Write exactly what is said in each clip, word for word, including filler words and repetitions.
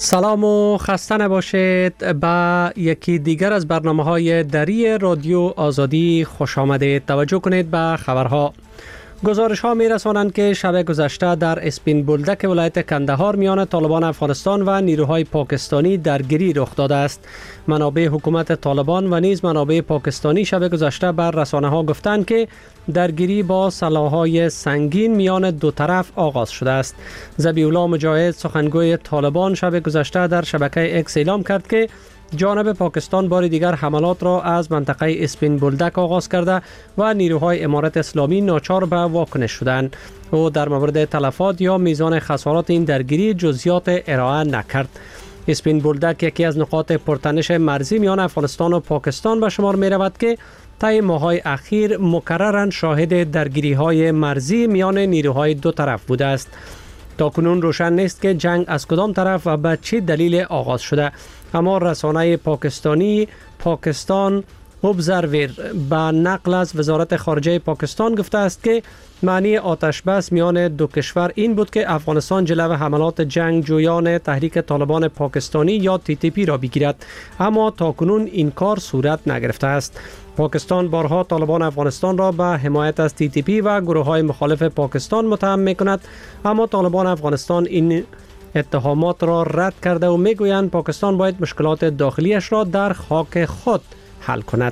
سلام و خسته نباشید. با یکی دیگر از برنامه‌های دری رادیو آزادی خوش آمدید. توجه کنید به خبرها. گزارش ها می رسانند که شب گذشته در اسپین بولدک ولایت کندهار میان طالبان افغانستان و نیروهای پاکستانی درگیری رخ داده است. منابع حکومت طالبان و نیز منابع پاکستانی شب گذشته بر رسانه ها گفتند که درگیری با سلاح‌های سنگین میان دو طرف آغاز شده است. ذبیح‌الله مجاهد سخنگوی طالبان شب گذشته در شبکه اکس اعلام کرد که جانب پاکستان بار دیگر حملات را از منطقه اسپین بولدک آغاز کرده و نیروهای امارت اسلامی ناچار به واکنش شدند. او در مورد تلفات یا میزان خسارات این درگیری جزئیات ارائه نکرد. اسپین بولدک یکی از نقاط پرتنش مرزی میان افغانستان و پاکستان به شمار می رود که طی ماه‌های اخیر مکرراً شاهد درگیری‌های مرزی میان نیروهای دو طرف بوده است. تاکنون روشن نیست که جنگ از کدام طرف و به چه دلیل آغاز شده، اما رسانه پاکستانی پاکستان ابزرور به نقل از وزارت خارجه پاکستان گفته است که معنی آتش بس میان دو کشور این بود که افغانستان جلو حملات جنگجویان تحریک طالبان پاکستانی یا تی تی پی را بگیرد، اما تاکنون این کار صورت نگرفته است. پاکستان بارها طالبان افغانستان را به حمایت از تی تی پی و گروه‌های مخالف پاکستان متهم می‌کند، اما طالبان افغانستان این اتهامات را رد کرده و میگویند پاکستان باید مشکلات داخلیش را در خاک خود حل کند.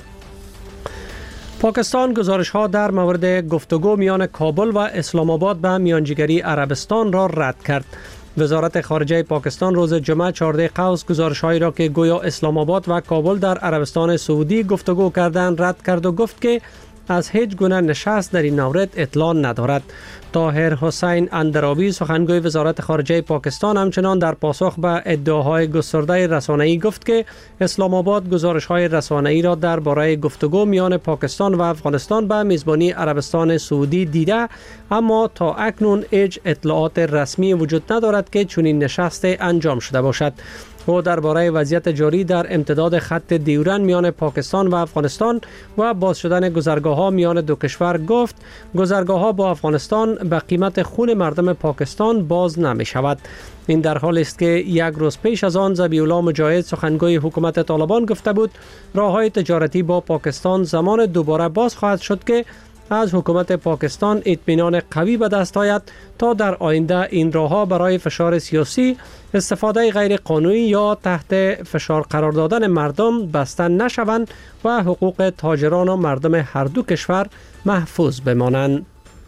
پاکستان گزارش ها در مورد گفتگو میان کابل و اسلام آباد به میانجیگری عربستان را رد کرد. وزارت خارجه پاکستان روز جمعه چهارده قوس گزارش هایی را که گویا اسلام آباد و کابل در عربستان سعودی گفتگو کردند رد کرد و گفت که از هیچ گونه نشست در این مورد اطلاع ندارد. طاهر حسین اندرابی سخنگوی وزارت خارجه پاکستان همچنان در پاسخ به ادعاهای گسترده رسانه‌ای گفت که اسلام آباد گزارش‌های رسانه‌ای را درباره گفتگو میان پاکستان و افغانستان به میزبانی عربستان سعودی دیده، اما تا اکنون هیچ اطلاعات رسمی وجود ندارد که چنین نشست انجام شده باشد. او درباره وضعیت جاری در امتداد خط دیورن میان پاکستان و افغانستان و باز شدن گذرگاه‌ها میان دو کشور گفت گذرگاه‌ها با افغانستان به قیمت خون مردم پاکستان باز نمی شود. این در حالی است که یک روز پیش از آن ذبیح‌الله مجاهد سخنگوی حکومت طالبان گفته بود راه‌های تجارتی با پاکستان زمان دوباره باز خواهد شد که از حکومت پاکستان اطمینان قوی به دست آید تا در آینده این راه‌ها برای فشار سیاسی، استفاده غیر قانونی یا تحت فشار قرار دادن مردم بسته نشوند و حقوق تاجران و مردم هر دو کشور محفوظ بمانند.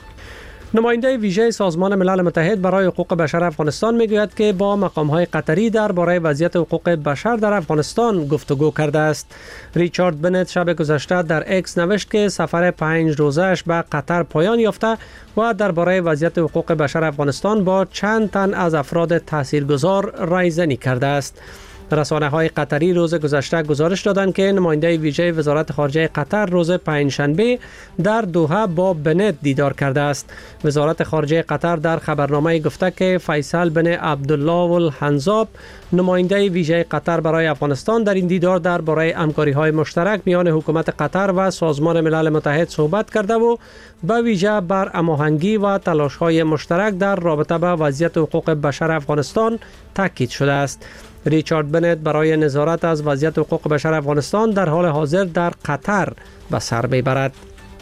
نماینده ویژه سازمان ملل متحد برای حقوق بشر افغانستان میگوید که با مقام‌های قطری درباره وضعیت حقوق بشر در افغانستان گفتگو کرده است. ریچارد بنت شب گذشته در اکس نوشت که سفر پنج روزه‌اش به قطر پایان یافته و درباره وضعیت حقوق بشر افغانستان با چند تن از افراد تاثیرگذار رایزنی کرده است. رسانه‌های قطری روز گذشته گزارش دادند که نماینده ویژه وزارت خارجه قطر روز پنجشنبه در دوحه با بنت دیدار کرده است. وزارت خارجه قطر در خبرنامه گفته که فیصل بن عبدالله الحنظاب نماینده ویژه قطر برای افغانستان در این دیدار درباره همکاری‌های مشترک میان حکومت قطر و سازمان ملل متحد صحبت کرده و به ویژه بر هماهنگی و تلاش‌های مشترک در رابطه با وضعیت حقوق بشر افغانستان تاکید شده است. ریچارد بنت برای نظارت از وضعیت حقوق بشر افغانستان در حال حاضر در قطر به سر میبرد.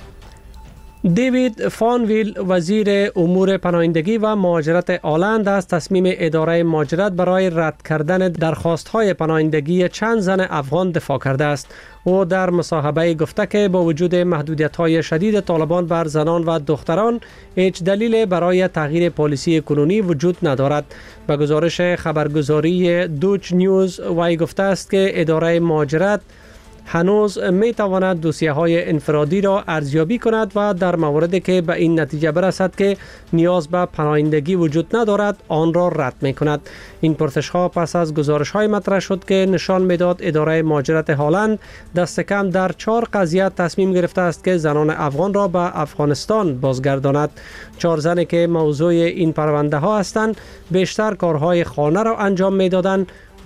دیوید فانویل وزیر امور پناهندگی و مهاجرت آلند از تصمیم اداره مهاجرت برای رد کردن درخواست‌های پناهندگی چند زن افغان دفاع کرده است. او در مصاحبه گفته که با وجود محدودیت‌های شدید طالبان بر زنان و دختران هیچ دلیل برای تغییر پالیسی کنونی وجود ندارد. به گزارش خبرگزاری دوچ نیوز وی گفته است که اداره مهاجرت هنوز می تواند دوسیه های انفرادی را ارزیابی کند و در موردی که به این نتیجه برسد که نیاز به پناهندگی وجود ندارد آن را رد می کند. این پرسش ها پس از گزارش های مطرح شد که نشان میداد اداره مهاجرت هلند دست کم در چهار قضیه تصمیم گرفته است که زنان افغان را به افغانستان بازگرداند. چهار زنی که موضوع این پرونده ها هستند بیشتر کارهای خانه را انجام میدادند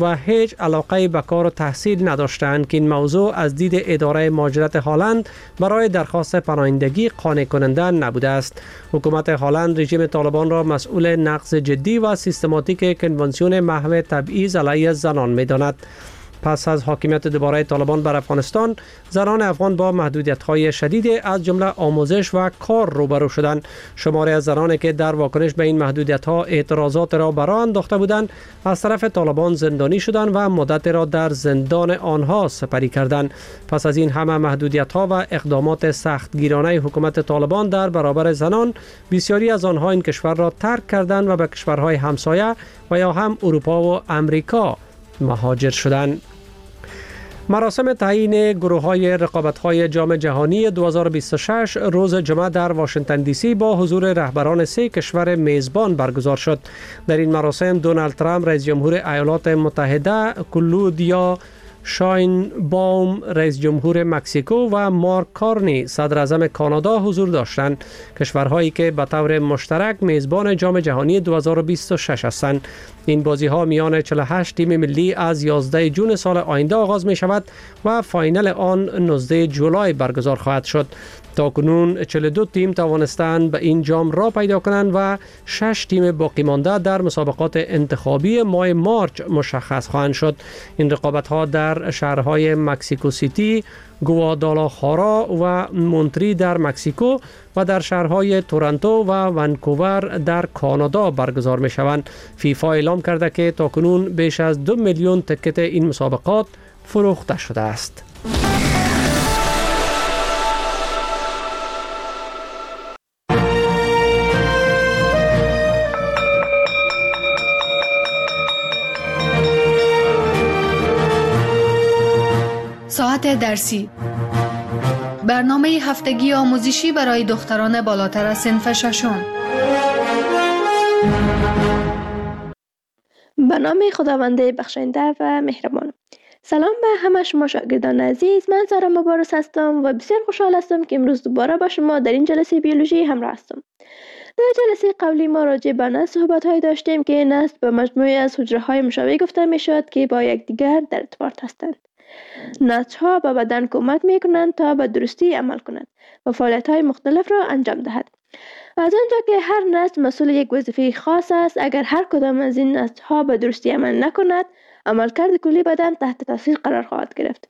و هیچ علاقه به کار و تحصیل نداشتند که این موضوع از دید اداره مهاجرت هلند برای درخواست پناهندگی قانع کننده نبوده است. حکومت هلند رژیم طالبان را مسئول نقض جدی و سیستماتیک کنوانسیون محو تبعیض علیه زنان می‌داند. پس از حاکمیت دوباره طالبان بر افغانستان، زنان افغان با محدودیت‌های شدید از جمله آموزش و کار روبرو شدند. شماری از زنانی که در واکنش به این محدودیت‌ها اعتراضات را به راه انداخته بودند، از طرف طالبان زندانی شدند و مدت را در زندان آنها سپری کردند. پس از این همه محدودیت‌ها و اقدامات سختگیرانه حکومت طالبان در برابر زنان، بسیاری از آنها این کشور را ترک کردند و به کشورهای همسایه و یا هم اروپا و امریکا مهاجر شدند. مراسم تعیین گروه‌های رقابت‌های جام جهانی دو هزار و بیست و شش روز جمعه در واشنگتن دی سی با حضور رهبران سه کشور میزبان برگزار شد. در این مراسم دونالد ترامپ رئیس جمهور ایالات متحده، کلودیا شاینباوم رئیس جمهور مکزیکو و مارک کارنی صدر اعظم کانادا حضور داشتند. کشورهایی که به طور مشترک میزبان جام جهانی دو هزار و بیست و شش هستند. این بازی‌ها میان چهل و هشت تیم ملی از یازده ژوئن سال آینده آغاز می شود و فاینال آن نوزده جولای برگزار خواهد شد. تاکنون چهل و دو تیم توانستند به این جام را پیدا کنند و شش تیم باقی مانده در مسابقات انتخابی ماه مارچ مشخص خواهند شد. این رقابت‌ها در شهرهای مکسیکو سیتی، گوادالاخارا و مونتری در مکزیکو و در شهرهای تورنتو و ونکوور در کانادا برگزار می شوند. فیفا اعلام کرده که تاکنون بیش از دو میلیون تکت این مسابقات فروخته شده است. ساعت درسی، برنامه هفتگی آموزشی برای دختران بالاتر از صنف ششم. به نام خداوند بخشنده و مهربان. سلام به همه شما شاگردان عزیز، من سارا مبارز هستم و بسیار خوشحال هستم که امروز دوباره با شما در این جلسه بیولوژی همراه هستم. در جلسه قبلی ما راجع به نسل صحبت های داشتیم که نسل به مجموعه از حجره های مشابه گفته می شود که با یکدیگر در ارتباط هستند. نسل ها به بدن کمک می کنند تا به درستی عمل کنند و فعالیت های مختلف را انجام دهد. از آنجا که هر نسل مسئول یک وظیفه خاص است، اگر هر کدام از این نسل ها به درستی عمل نکند، عملکرد کلی بدن تحت تاثیر قرار خواهد گرفت.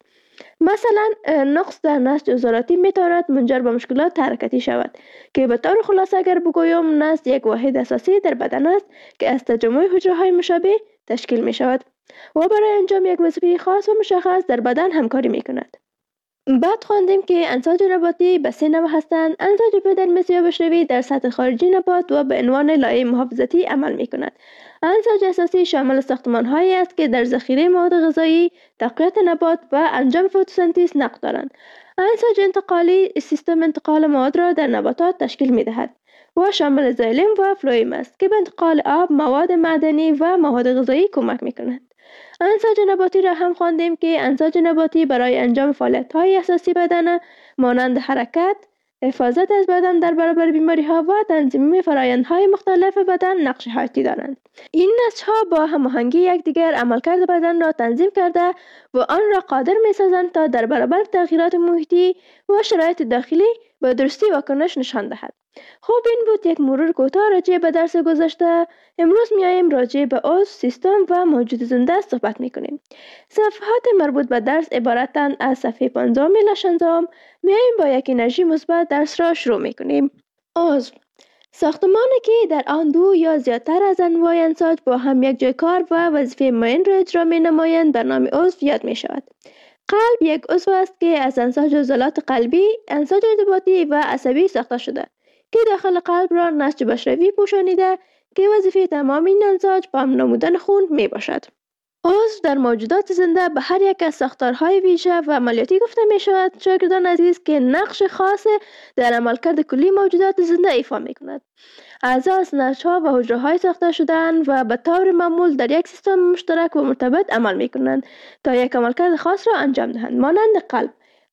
مثلا نقص در نسج عضلاتی میتواند منجر به مشکلات حرکتی شود که به طور خلاصه اگر بگویم نسج یک واحد اساسی در بدن است که از تجمع حجره های مشابه تشکیل می شود و برای انجام یک وظیفه خاص و مشخص در بدن همکاری می کند. بعد خواندیم که انساج نباتی به سه نوع هستند. انساج بدنمسی و بشروی در سطح خارجی نبات و به عنوان لایه محافظتی عمل می کند. انساج اساسی شامل ساختمان هایی است که در ذخیره مواد غذایی، تقویت نبات و انجام فتوسنتز نقش دارند. انساج انتقالی سیستم انتقال مواد را در نباتات تشکیل می دهد و شامل زایلم و فلویم است که به انتقال آب، مواد معدنی و مواد غذایی کمک می کند. انساج نباتی را هم خواندیم که انساج نباتی برای انجام فعالیت‌های اساسی بدن مانند حرکت، حفاظت از بدن در برابر بیماری‌ها و تنظیم فرآیندهای مختلف بدن نقش حیاتی دارند. این نسج‌ها با هماهنگی یکدیگر عملکرد بدن را تنظیم کرده و آن را قادر می‌سازند تا در برابر تغییرات محیطی و شرایط داخلی به درستی واکنش نشان دهد. خب این بود یک مرور کوتاه راجع به درس گذشته. امروز میایم راجع به عضو، سیستم و موجود زنده صحبت میکنیم. صفحات مربوط به درس عبارتند از صفحه پنجم الی شانزده. میایم با یک انرژی مثبت درس را شروع میکنیم. عضو، ساختمانی که در آن دو یا زیادتر از انواع انساج با هم یک جای کار و وظیفه معین را اجرا می نمایند به نام عضو یاد می شود. قلب یک عضو است که از انساج عضلات قلبی، انساج ارتباطی و عصبی ساخته شده که داخل قلب را نسج بشروی پوشانیده که وظیفه تمام این انساج پمپ نمودن خون می باشد. عضو در موجودات زنده به هر یک از ساختارهای ویژه و عملیاتی گفته می شود شاگردان عزیز که نقش خاص در عملکرد کلی موجودات زنده ایفا می کند. اعضا از نسج‌ها و حجره‌های ساخته شده‌اند و به طور معمول در یک سیستم مشترک و مرتبط عمل می کنند تا یک عملکرد خاص را انجام دهند. مانند قلب.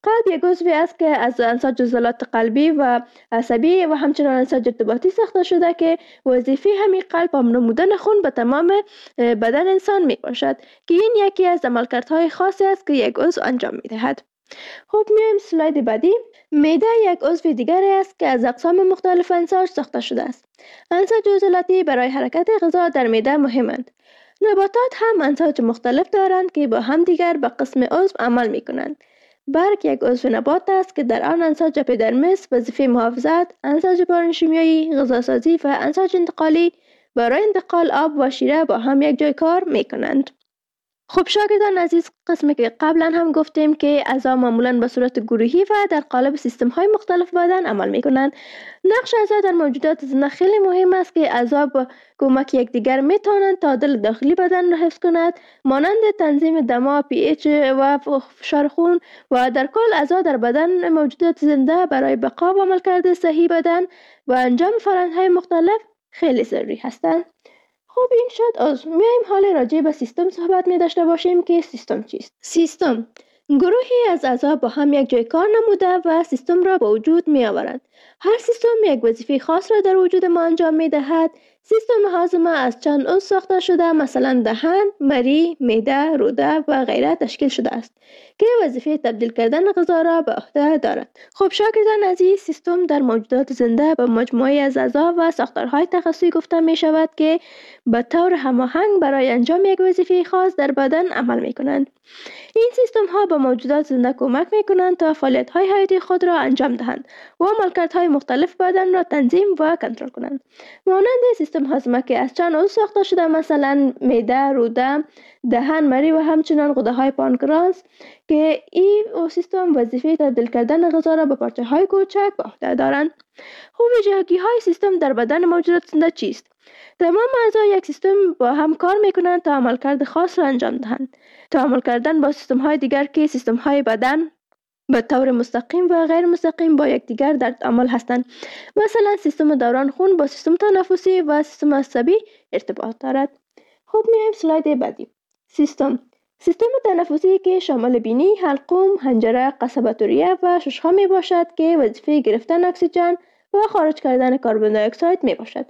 قلب یک عضوی است که از انساج عضلات قلبی و عصبی و همچنین انساج ارتباطی ساخته شده که وظیفه همین قلب هم نمودن خون به تمام بدن انسان می باشد که این یکی از عملکردهای خاصی است که یک عضو انجام می دهد. خب میایم سلاید بعدی. معده یک عضو دیگری است که از اقسام مختلف انساج ساخته شده است. انساج عضلاتی برای حرکت غذا در معده مهمند. نباتات هم انساج مختلف دارند که با هم دیگر به قسم عضو عمل می کنند. برگ یک عضو نبات است که در آن انساج اپیدرمیس وظیفه محافظت، انساج پارنشیمیایی، غذاسازی و انساج انتقالی برای انتقال آب و شیره با هم یک جای کار می کنند. خب شاگردان عزیز، قسمی که قبلا هم گفتیم که اعضا معمولا به صورت گروهی و در قالب سیستم های مختلف بدن عمل می کنند. نقش اعضا در موجودات زنده خیلی مهم است که اعضا با کمک یکدیگر می توانند تعادل داخلی بدن را حفظ کنند، مانند تنظیم دما، پی ایچ و فشار خون و در کل اعضا در بدن موجودات زنده برای بقا و عملکرد صحیح بدن و انجام فرآیندهای مختلف خیلی ضروری هستند. خب این شد از میایم حال راجع به سیستم صحبت می داشته باشیم که سیستم چیست؟ سیستم گروهی از اعضا با هم یک جای کار نموده و سیستم را به وجود می آورند. هر سیستم یک وظیفه خاص را در وجود ما انجام می دهد. سیستم هاضمه از چند عضو ساخته شده، مثلا دهن، مری، معده، روده و غیره تشکیل شده است که وظیفه تبدیل کردن غذا را به عهده دارد. خب شاگردان عزیز، سیستم در موجودات زنده به مجموعه از اعضا و ساختارهای تخصصی گفته می شود که به طور هماهنگ برای انجام یک وظیفه خاص در بدن عمل می کنند. این سیستم ها به موجودات زنده کمک می کنند تا فعالیت های حیاتی خود را انجام دهند و عملکردهای مختلف بدن را تنظیم و کنترل کنند. مانند سیستم هاضمه که از چند عضو ساخته شده، مثلا معده، روده، دهن، مری و همچنین غده های پانکراس که این سیستم وظیفه تبدیل کردن غذا را به پارچه های کوچک به عهده دارند. خب ویژگی های سیستم در بدن موجودات زنده چیست؟ تمام اعضای یک سیستم با هم کار میکنند تا عملکرد خاص را انجام دهند. تا عمل کردن با سیستم های دیگر که سیستم های بدن به طور مستقیم و غیر مستقیم با یکدیگر در تعامل هستند. مثلا سیستم دوران خون با سیستم تنفسی و سیستم عصبی ارتباط دارد. خب میایم سلاید بعدی. سیستم سیستم تنفسی که شامل بینی، حلقوم، حنجره، قصبه ریه و ششها می باشد که وظیفه گرفتن اکسیژن و خارج کردن کربن دی اکساید می باشد.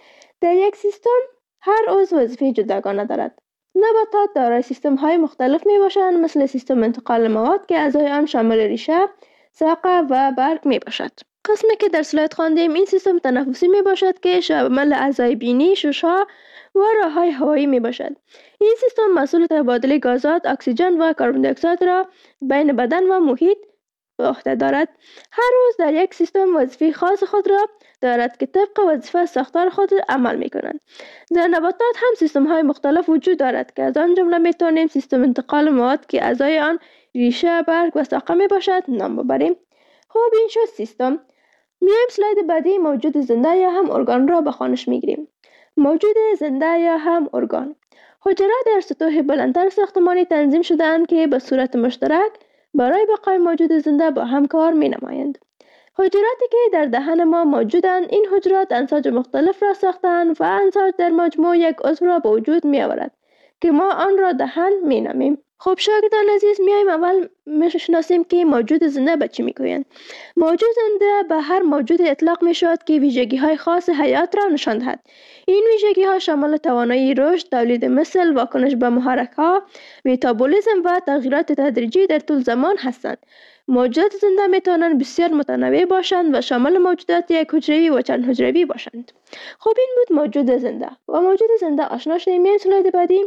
در یک سیستم هر عضو وظیفه جداگانه دارد. نباتات دارای سیستم های مختلف می باشند، مثل سیستم انتقال مواد که اعضای آن شامل ریشه، ساقه و برگ می باشد. قسمی که در سلاید خواندیم این سیستم تنفسی می باشد که شامل اعضای بینی، ششها و راههای هوایی می باشد. این سیستم مسئول تبادل گازات، اکسیژن و کربن دی اکساید را بین بدن و محیط به عهده دارد. هر روز در یک سیستم وظیفه خاص خود را دارد که طبق وظیفه ساختار خود عمل می کنند. در نباتات هم سیستم های مختلف وجود دارد که از آن جمله می توانیم سیستم انتقال مواد که اعضای آن ریشه، برگ و ساقه می باشد نام ببریم. خب این شد سیستم. میایم سلاید بعدی موجود زنده یا هم ارگان را به خوانش می گیریم. موجود زنده یا هم ارگان حجرات در سطوح بلندتر ساختمانی تنظیم شده‌اند که به صورت مشترک برای بقای موجود زنده با هم کار می نمایند. حجراتی که در دهن ما موجودند، این حجرات انساج مختلف را ساختند و انساج در مجموع یک عضو را به وجود می آورد که ما آن را دهن می نامیم. خب شاگردان عزیز، میایم اول میشناسیم که موجود زنده به چی میگویند. موجود زنده به هر موجود اطلاق می شود که ویژگی های خاص حیات را نشان دهد. این ویژگی ها شامل توانایی رشد، تولید مثل، واکنش به محرک ها، متابولیسم و تغییرات تدریجی در طول زمان هستند. موجودات زنده می توانند بسیار متنوع باشند و شامل موجودات یک حجروی و چند حجروی باشند. خب این بود موجود زنده. و موجود زنده آشنا شدیم. میایم سلاید بعدی.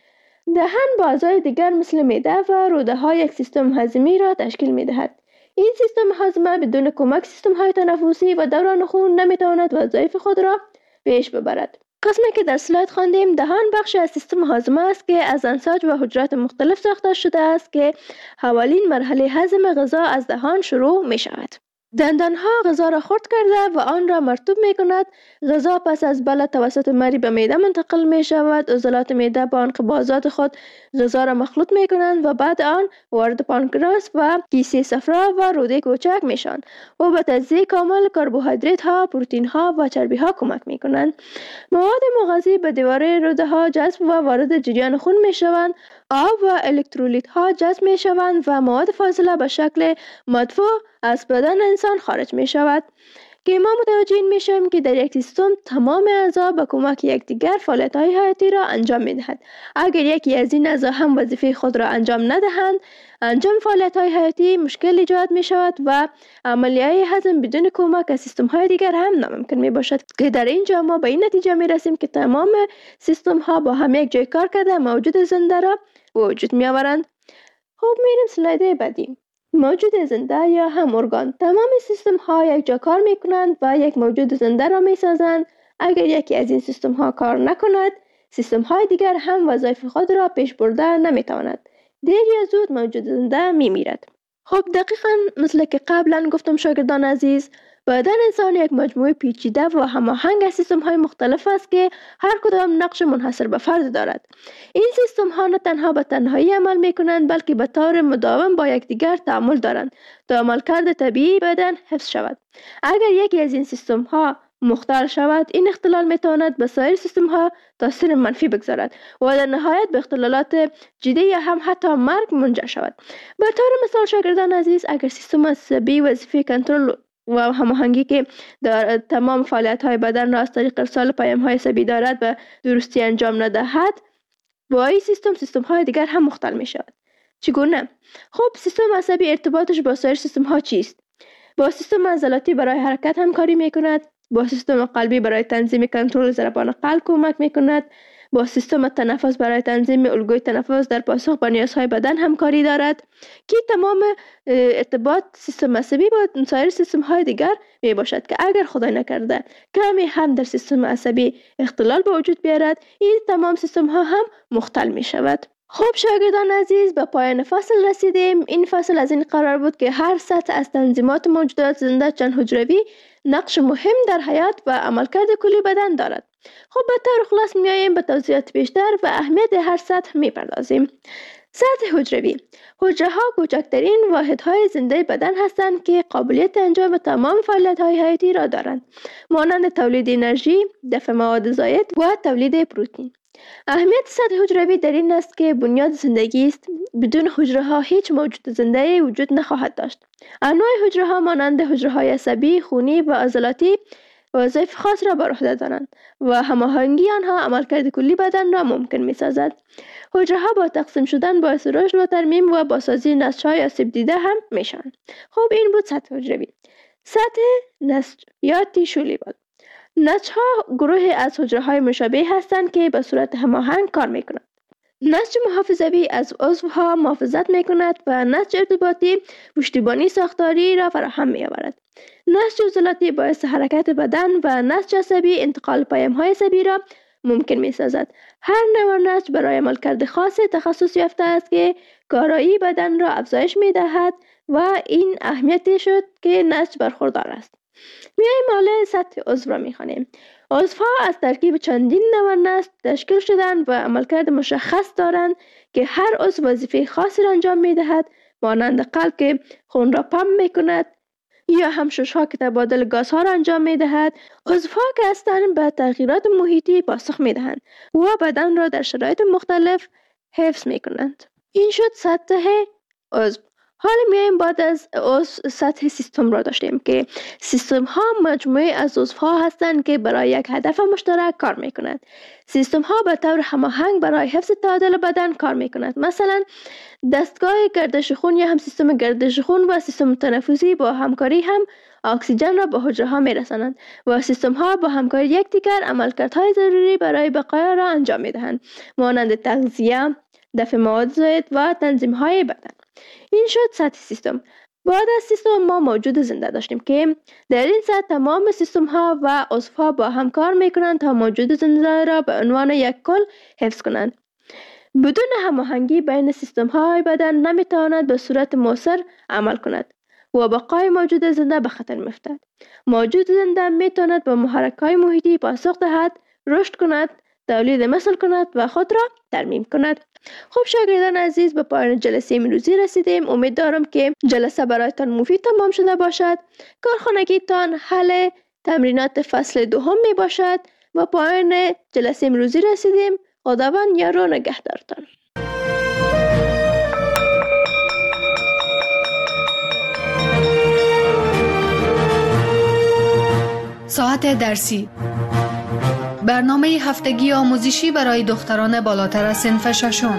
دهن با اعضای دیگر مثل معده و روده ها یک سیستم هضمی را تشکیل می دهد. این سیستم هضم بدون کمک سیستم های تنفسی و دوران خون نمی تواند وظایف خود را پیش ببرد. قسمی که در سلاید خواندیم، دهان بخشی از سیستم هاضمه است که از انساج و حجرات مختلف ساخته شده است که اولین مرحله هضم غذا از دهان شروع می شود. دندانها غذا را خرد کرده و آن را مرطوب می کند. غذا پس از بلع توسط مری به معده منتقل می شود. عضلات معده با انقباضات خود غذا را مخلوط می کنند و بعد آن وارد پانکراس و کیسه صفرا و روده کوچک می شوند و به تجزیه کامل کربوهیدرات ها، پروتئین ها و چربی ها کمک می کنند. مواد مغذی به دیواره روده ها جذب و وارد جریان خون می شوند. آب و الکترولیت ها جذب می شوند و مواد فاضله به شکل مدفوع از بدن انسان خارج می شود که ما متوجه می شویم که در یک سیستم تمام اعضا به کمک یکدیگر فعالیت های حیاتی را انجام می دهند. اگر یکی از این اعضا هم وظیفه خود را انجام ندهند، انجام فعالیت های حیاتی مشکل ایجاد می شود و عملیه هضم بدون کمک از سیستم های دیگر هم ناممکن می باشد که در اینجا ما به این نتیجه می رسیم که تمام سیستم ها با هم یک جای کار کرده موجود زنده را وجود می آورند. خب میریم سلاید بعدی. موجود زنده یا هم ارگان. تمام سیستم ها یک جا کار می کنند و یک موجود زنده را می سازند. اگر یکی از این سیستم ها کار نکند، سیستم های دیگر هم وظایف خود را پیش برده نمی تواند. دیر یا زود موجود زنده می میرد. خب دقیقاً مثل که قبلا گفتم شاگردان عزیز، بدن انسان یک مجموعه پیچیده و هماهنگ از سیستم های مختلف است که هر کدام نقش منحصر به فرد دارد. این سیستم ها نه تنها به تنهایی عمل می کنند بلکه به طور مداوم با یکدیگر تعامل دارند تا عملکرد طبیعی بدن حفظ شود. اگر یکی از این سیستم ها مختل شود، این اختلال می تواند به سایر سیستم ها تاثیر منفی بگذارد و در نهایت به اختلالات جدی یا هم حتی مرگ منجر شود. به طور مثال شاگردان عزیز، اگر سیستم عصبی وظیفه کنترل و هماهنگی که در تمام فعالیت های بدن را از طریق ارسال پیام های عصبی دارد و درستی انجام ندهد، با این سیستم سیستم های دیگر هم مختل می شود. چگونه؟ خب سیستم عصبی ارتباطش با سایر سیستم ها چیست؟ با سیستم عضلاتی برای حرکت همکاری می کند، با سیستم قلبی برای تنظیم کنترل ضربان قلب کمک می کند، با سیستم تنفس برای تنظیم الگوی تنفس در پاسخ به نیازهای بدن همکاری دارد که تمام ارتباط سیستم عصبی با سایر سیستم های دیگر می باشد که اگر خدای نکرده کمی هم در سیستم عصبی اختلال به وجود بیارد، این تمام سیستم ها هم مختل می شود. خب شاگردان عزیز، به پایان فصل رسیدیم. این فصل از این قرار بود که هر سطح از تنظیمات موجودات زنده چند حجروی نقش مهم در حیات و عملکرد کلی بدن دارد. خب به طور خلاص میاییم به توضیحات بیشتر و اهمیت هر سطح میپردازیم. سطح حجروی. حجره ها کوچکترین واحدهای زنده بدن هستند که قابلیت انجام تمام فعالیت‌های حیاتی را دارند، مانند تولید انرژی، دفع مواد زائد و تولید پروتئین. اهمیت سطح حجروی در این است که بنیاد زندگی است. بدون حجره ها هیچ موجود زنده وجود نخواهد داشت. انواع حجره ها مانند حجره های عصبی، خونی و عضلاتی وظایف خاص را بر عهده دارند و هماهنگی آنها عملکرد کلی بدن را ممکن می سازد. حجره ها با تقسیم شدن باعث رشد و ترمیم و بازسازی نسج‌های آسیب دیده هم می شوند. خب این بود سطح حجروی. سطح نسج یا تیشو بود. نسج ها گروه از حجره های مشابه هستند که به صورت هماهنگ کار می کنند. نسج محافظوی از عضوها محافظت می کند و نسج ارتباطی پشتیبانی ساختاری را فراهم می آورد. نسج عضلاتی باعث حرکت بدن و نسج عصبی انتقال پیام های عصبی را ممکن می سازد. هر نوع نسج برای عملکرد خاص تخصص یافته است که کارایی بدن را افزایش می دهد و این اهمیتی شد که نسج برخوردار است. میایم حالا سطح عضو را میخوانیم. عضوها از ترکیب چندین نوع نسج تشکیل شدند و عملکرد مشخص دارند که هر عضو وظیفه خاصی را انجام میدهد، مانند قلب که خون را پمپ میکند یا هم ششها که تبادل گازها را انجام میدهد. عضوها که هستند به تغییرات محیطی پاسخ میدهند و بدن را در شرایط مختلف حفظ میکنند. این شد سطح عضو. حالا میایم بعد از عضو سطح سیستم را داشتیم که سیستم ها مجموعه از عضوها هستند که برای یک هدف مشترک کار میکنند. سیستم ها به طور هماهنگ برای حفظ تعادل بدن کار میکنند. مثلا دستگاه گردش خون یا هم سیستم گردش خون و سیستم تنفسی با همکاری هم اکسیژن را به حجره ها میرسانند و سیستم ها با همکاری یکدیگر عملکردهای ضروری برای بقا را انجام میدهند، مانند تغذیه، دفع مواد زائد و تنظیم های بدن. این شد سطح سیستم. بعد از سیستم ما موجود زنده داشتیم که در این سطح تمام سیستم ها و عضوها با هم کار میکنند تا موجود زنده را به عنوان یک کل حفظ کنند. بدون هماهنگی بین سیستم های بدن نمیتواند به صورت مؤثر عمل کند و بقای موجود زنده به خطر میفتد. موجود زنده میتواند به محرک های محیطی پاسخ دهد، رشد کند، تولید مثل کند و خود را ترمیم کند. خب شاگردان عزیز، به پایان جلسه امروزی رسیدیم. امید دارم که جلسه برایتان مفید تمام شده باشد. کارخانگیتان حل تمرینات فصل دوم می باشد. و پایان جلسه امروزی رسیدیم. خداوند یار و نگهدارتان. ساعت درسی، برنامه هفتگی آموزشی برای دختران بالاتر از صنف ششم.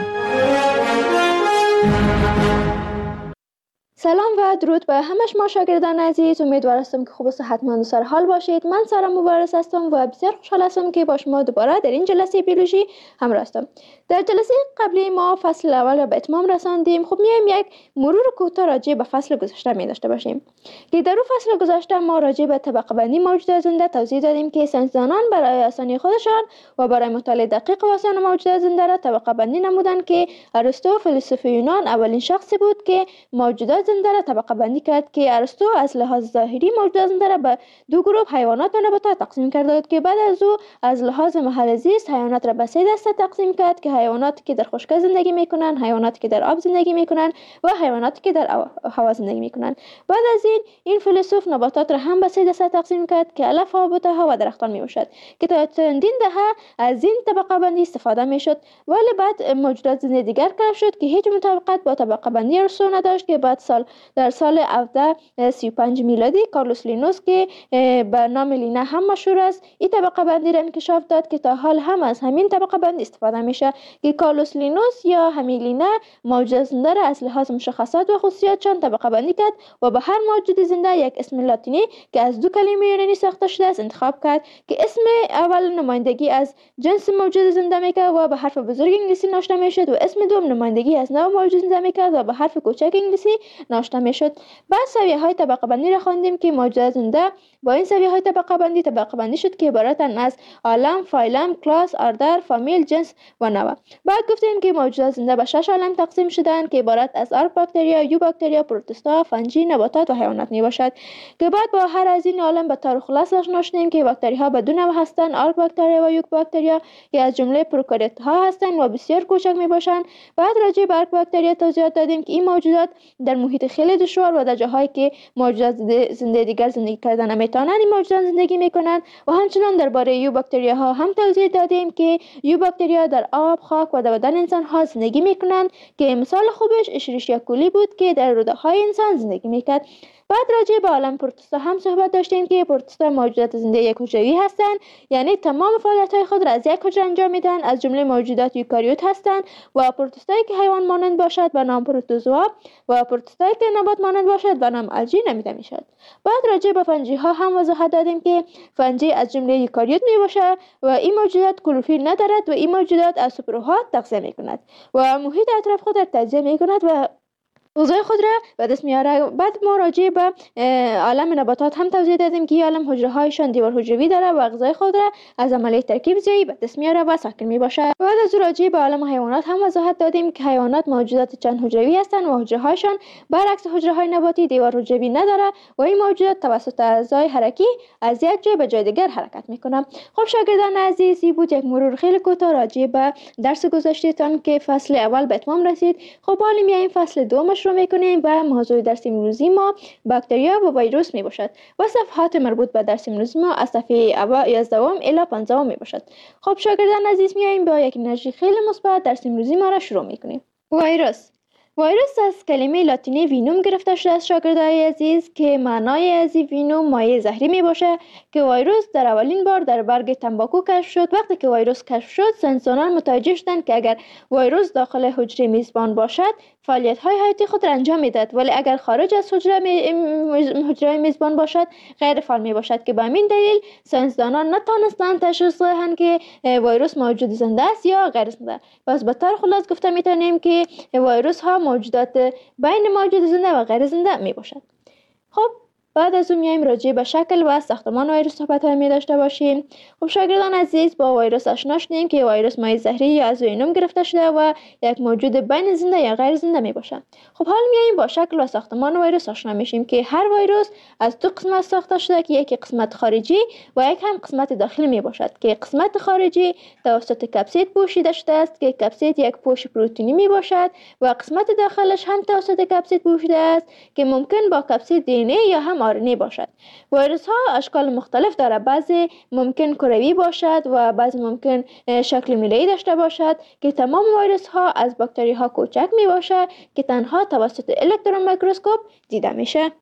سلام و درود به همه شما شاگردان عزیز. امیدوار هستم که خوب و صحتمند و سر حال باشید. من سارا مبارز هستم و بسیار خوشحال هستم که با شما دوباره در این جلسه بیولوژی همراه هستم. در جلسه قبلی ما فصل اول را به اتمام رساندیم. خب میایم یک مرور کوتاه راجع به فصل گذشته می داشته باشیم که در اون فصل گذشته ما راجع به طبقه بندی موجودات زنده توضیح دادیم که ساینسدانان برای آسانی خودشان و برای مطالعه دقیق و آسان موجودات زنده را طبقه بندی نمودند که ارسطو فیلسوف یونان اولین شخصی بود که موجودات زنده را طبقه بندی کرد که ارسطو از لحاظ ظاهری موجودات زنده را به دو گروه حیوانات و نباتات تقسیم کرده بود که بعد از او از لحاظ محل زیست حیوانات را به سه دسته تقسیم کرد که حیواناتی که در خشکی زندگی میکنند، حیواناتی که در آب زندگی میکنند و حیواناتی که در هوا زندگی میکنند. بعد از این این فیلسوف نباتات را هم به سه دسته تقسیم کرد که علف ها، بوته ها و درختان میباشد که تا چندین دهه از این طبقه بندی استفاده میشد، ولی بعد موجودات زنده دیگر کشف شد که هیچ مطابقت با طبقه بندی ارسطو نداشت که بعد سال در سال هفده سی و پنج میلادی کارلوس لینوس که به نام لینا هم مشهور است این طبقه بندی را انکشاف داد که تا حال هم از همین طبقه بندی استفاده میشه که کارلوس لینوس یا همین لینا موجودات زنده را از لحاظ مشخصات و خصوصیاتشان طبقه بندی کرد و به هر موجود زنده یک اسم لاتینی که از دو کلمه یونانی ساخته شده است انتخاب کرد که اسم اول نمایندگی از جنس موجود زنده میکرد و به حرف بزرگ انگلیسی نوشته میشد و اسم دوم نمایندگی از نوع موجود زنده میکرد و به حرف کوچک انگلیسی نوشته میشد. بعد سویه های طبقه بندی را خواندیم که موجودات زنده با این سویه های طبقه بندی طبقه بندی شد که عبارتند از عالم، فایلم، کلاس، اردر، فامیل، جنس و نوع. بعد گفتیم که موجودات زنده به شش عالم تقسیم شدند که عبارت از آرک باکتریا، یو باکتریا، پروتوستا، فنجی، نباتات و حیوانات می باشد که بعد با هر از این عالم به طور خلاص آشنا شدیم که باکتری ها به دو نوع هستند، آرک باکتریا و یوک باکتریا که از جمله پروکاریوت ها هستند و بسیار کوچک می باشند. بعد راجع به آرک باکتریا توضیحات دادیم که این موجودات در محیط خیلی دشوار و در جاهایی که موجودات زنده دیگر زندگی کردن نمیتونند این موجودات زندگی میکنند و همچنان درباره یو باکتریا ها هم توضیح دادیم که یو باکتریا در آب، خاک و در بدن انسان ها زندگی میکنند که مثال خوبش اشریشیا کولی بود که در روده های انسان زندگی میکرد. بعد راجع به عالم پروتوستا هم صحبت داشتیم که پروتوستا موجودات زنده یک حجروی هستند، یعنی تمام فعالیت‌های خود را از یک حجره انجام میدن، از جمله موجودات یوکاریوت هستند و پروتوستایی که حیوان مانند باشد به نام پروتوزوا و پروتوستایی که نبات مانند باشد به نام الژی نامیده میشد. بعد راجع به فنجی ها هم وضاحت دادیم که فنجی از جمله یوکاریوت میباشد و این موجودات کلروفیل ندارد و این موجودات از سوپرها تغذیه میکند و محیط اطراف خود را تجزیه میکند و غذای خود را به دست میاره. بعد ما راجع به عالم نباتات هم توضیح دادیم که عالم حجره هایشان دیوار حجروی داره و غذای خود را از عملیه ترکیب زیایی به دست میاره و ساکن میباشه. بعد از راجع به عالم حیوانات هم وضاحت دادیم که حیوانات موجودات چند حجروی هستند و حجره هایشان برعکس حجره های نباتی دیوار حجروی نداره و این موجودات توسط اعضای حرکی از یک جای به جای دیگر حرکت میکنه. خب شاگردان عزیز، این بود یک مرور خیلی کوتاه راجع به درس گذشتهتان که فصل اول به اتمام رسید. خب حالا میایم فصل دومش رو میکنیم و موضوع درس امروزی ما باکتریا و ویروس می باشد و صفحات مربوط به درس امروزی ما از صفحه یازده الی پانزده می باشد. خب شاگردان عزیز، میایم با یک انرژی خیلی مثبت درس امروزی ما را شروع میکنیم. ویروس ویروس از کلمه لاتینی وینوم گرفته شده است شاگردان عزیز که معنای از وینوم مایع زهری می باشه که ویروس در اولین بار در برگ تنباکو کشف شد. وقتی که ویروس کشف شد ساینسدانان متوجه شدند که اگر ویروس داخل حجره میزبان باشد فعالیت های حیاتی خود را انجام میدهد، ولی اگر خارج از حجره می... حجره میزبان باشد غیر فعال می باشد که به همین دلیل ساینسدانان نتوانستند تشخیص دهند که ویروس موجود زنده است یا غیر زنده. پس به طور خلاص گفته میتونیم که ویروس ها موجودات بین موجود زنده و غیر زنده می باشد. خب بعد از اون میایم راجع به شکل و ساختمان ویروس صحبت می داشته باشیم. خب شاگردان عزیز، با ویروس آشنا شدیم که ویروس مایع زهری یا از وینوم گرفته شده و یک موجود بین زنده یا غیر زنده می باشد. خب حالا میایم با شکل و ساختمان ویروس آشنا میشیم که هر ویروس از دو قسمت ساخته شده که یکی قسمت خارجی و یک هم قسمت داخلی می باشد که قسمت خارجی توسط کپسید پوشیده شده است که کپسید یک پوش پروتئینی می باشد و قسمت داخلش هم توسط کپسید پوشیده است که ممکن با کپسید دی ان ای یا هم آر ان ای باشد. ویروس ها اشکال مختلف داره، بعضی ممکن کروی باشد و بعضی ممکن شکل میله‌ای داشته باشد که تمام ویروس ها از باکتری ها کوچک می باشد که تنها توسط الکترون میکروسکوپ دیده میشه.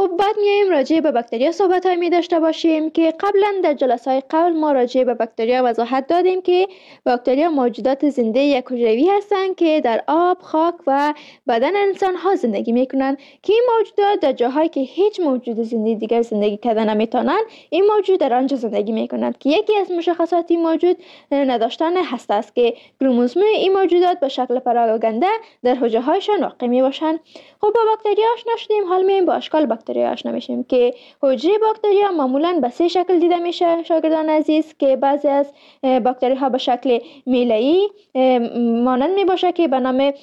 خب بعد میایم راجع به باکتریا صحبت های می داشته باشیم که قبلا در جلسه های قبل ما راجع به باکتریا وضاحت دادیم که باکتریا موجودات زنده یک حجروی هستند که در آب، خاک و بدن انسان ها زندگی میکنند که این موجودات در جاهایی که هیچ موجود زنده دیگر زندگی کردن نمیتونند این موجود در آنجا زندگی میکنند که یکی از مشخصات این موجود نداشتن هسته است که کروموزوم این موجودات به شکل پراگنده در حجره هایشان واقع می باشند. خب با باکتریا آشنا شدیم، حال میایم با اشکال باکتریا آشنا میشیم که حجره باکتریا معمولا به سه شکل دیده میشه شاگردان عزیز، که بعضی از باکتری ها به شکل میله‌ای مانند می باشه که به نام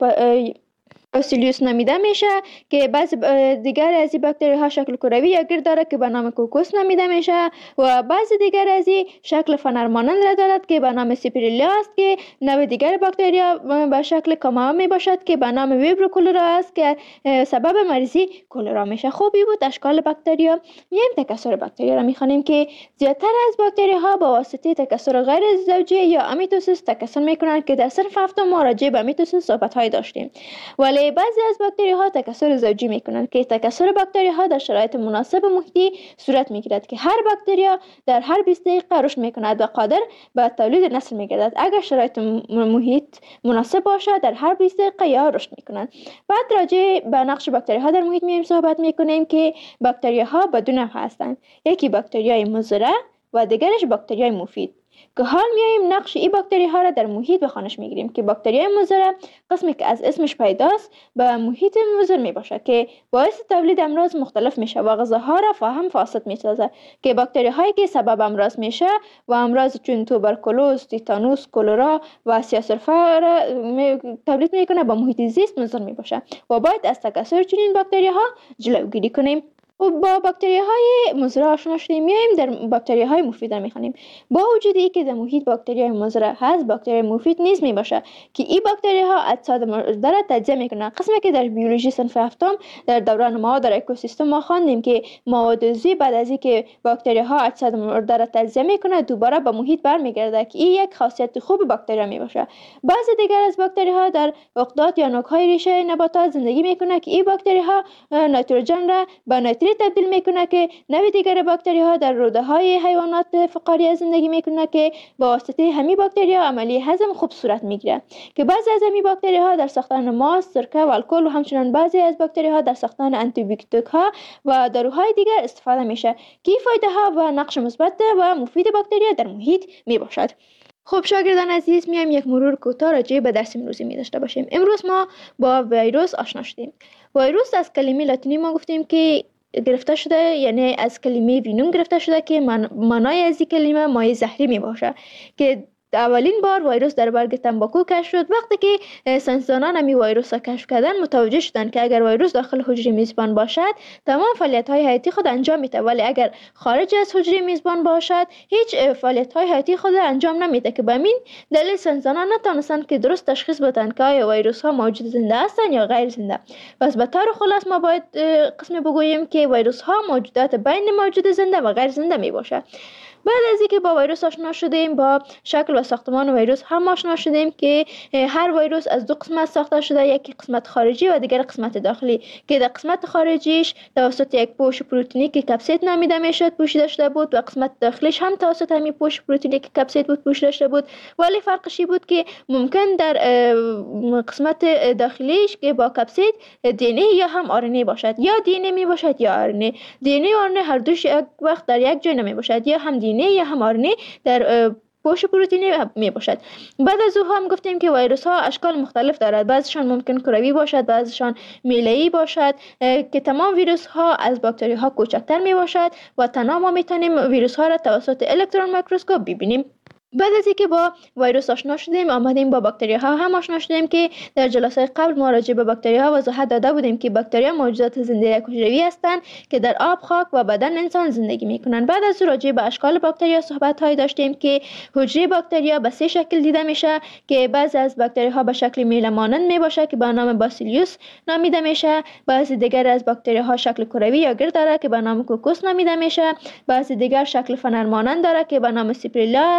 باسیلیوس نامیده میشه، که بعضی دیگر از این باکتری ها شکل کروی یا گرد داره که به نام کوکوس نامیده میشه، و بعضی دیگر از این شکل فنر مانند را دارد که به نام سیپریلا است، که نوع دیگر باکتریا به شکل کاما می باشد که به نام ویبرو کولرا است که سبب مریضی کولرا میشه. خوبی بود اشکال باکتریا. میایم تکثر باکتریا را میخوانیم که زیادتر از باکتری ها با واسطه تکثر غیر زوجی یا امیتوسیس تکثر میکنند که در صنف هفتم ما راجع به امیتوسیس صحبت های داشتیم. ولی بعضی از باکتری ها تکثر زوجی میکنند که تکثر باکتری ها در شرایط مناسب محیطی صورت میگیرد که هر باکتریا در هر بیست دقیقه رشد میکند و قادر به تولید نسل میگردد. اگر شرایط محیط مناسب باشد در هر بیست دقیقه یا رشد میکنند. بعد راجع به نقش باکتری ها در محیط میایم صحبت میکنیم که باکتری ها به دو نوع هستند، یکی باکتریای مضر و دیگرش باکتریای مفید، که حال میایم نقش این باکتری ها را در محیط به خوانش میگیریم که باکتریای مضر قسمی که از اسمش پیداست به محیط مضر می باشد که باعث تولید امراض مختلف میشه و غذاها را فاهم فاسد میسازد، که باکتری هایی که سبب امراض میشه و امراض چون توبرکولوز، تیتانوس، کولرا و سیاه‌سرفه را تولید میکنه با محیط زیست مضر می باشه و باید از تکثر چنین باکتری ها جلوگیری کنیم. و با باکتری های مضر آشنا شدیم، میایم در باکتری های مفید میخوانیم. با وجود اینکه در محیط باکتری های مضر هست، باکتری مفید نیز می باشه که این باکتری ها اجساد مرده را تجزیه میکنن. قسمی که در بیولوژی صنف هفتم در دوران ما در اکوسیستم ما خواندیم که مواد عضوی بعد از اینکه باکتری ها اجساد مرده را تجزیه میکنه دوباره به محیط برمیگرده که این یک خاصیت خوب باکتری می باشه. بعضی دیگر از باکتری ها در عقدات یا نوک های ریشه نباتات زندگی میکنه که این باکتری ها نیتروژن را به نیتریت تبدیل میکنه، که نوع دیگر باکتری ها در روده های حیوانات فقاریه زندگی میکنه که با واسطه همین باکتری ها عملی هضم خوب صورت میگیره، که بعضی از همین باکتری ها در ساختن ماست، سرکه و الکل و همچنین بعضی از باکتری ها در ساختن آنتی بیوتیک ها و داروهای دیگر استفاده میشه که فایده ها و نقش مثبت و مفید باکتری در محیط میباشد. خب شاگردان عزیز، میایم یک مرور کوتاه راجع به درس امروزی می داشته باشیم. امروز ما با ویروس آشنا شدیم. ویروس از کلمه لاتینی ما گفتیم که گرفته شده، یعنی از کلمه وینوم گرفته شده که معنای از این کلمه مایع زهری می باشه، که اولین بار ویروس در برگ تنباکو کشف شد. وقتی که ساینسدانان همی ویروس را کشف کردن متوجه شدن که اگر ویروس داخل حجره میزبان باشد تمام فعالیت های حیاتی خود انجام میده، ولی اگر خارج از حجره میزبان باشد هیچ فعالیت های حیاتی خود انجام نمیده، که به همین دلیل ساینسدانان نتونستند که درست تشخیص بدن که آیا ویروس ها موجود زنده هستند یا غیر زنده. پس به طور خلاص ما باید قسمی بگوییم که ویروس ها موجودات بین موجود زنده و غیر زنده می باشد. بعد از اینکه با ویروس آشنا شدیم، با شکل و ساختمان ویروس هم آشنا شدیم که هر ویروس از دو قسمت ساخته شده، یکی قسمت خارجی و دیگر قسمت داخلی، که در قسمت خارجیش توسط یک پوش پروتئینی که کپسید نامیده میشد پوشیده شده بود و قسمت داخلیش هم توسط همین پوش پروتئینی که کپسید بود پوشیده شده بود. ولی فرقش بود که ممکن در قسمت داخلیش که با کپسید دی ان ای یا هم آر ان ای باشد، یا دی ان ای می باشد یا آر ان ای. دی ان ای و آر ان ای هر دوش یک وقت در یک جای نمی باشد، یا هم دی ان ای یا هم آر ان ای در پوش پروتئینی می باشد. بعد از او هم گفتیم که ویروس ها اشکال مختلف دارد، بعضیشان ممکن کروی باشد، بعضیشان میله‌ای باشد، که تمام ویروس ها از باکتری ها کوچکتر می باشد و تنها ما میتونیم ویروس ها را توسط الکترون میکروسکوپ ببینیم. بعد از اینکه با ویروس آشنا شدیم آمدیم با باکتری ها هم آشنا شدیم، که در جلسه قبل ما راجع به باکتری ها وضاحت داده بودیم که باکتری ها موجودات زنده حجروی هستند که در آب، خاک و بدن انسان زندگی میکنند. بعد از راجع به اشکال باکتری ها صحبت های داشتیم که حجره باکتری ها به سه شکل دیده میشه، که بعضی از باکتری ها به شکل میله مانند می باشه که به نام باسیلیوس نامیده میشه، بعضی دیگر از باکتری ها شکل کروی یا گرد داره که به نام کوکوس نامیده میشه، بعضی دیگر شکل فنر مانند داره که به نام سیپریلا است،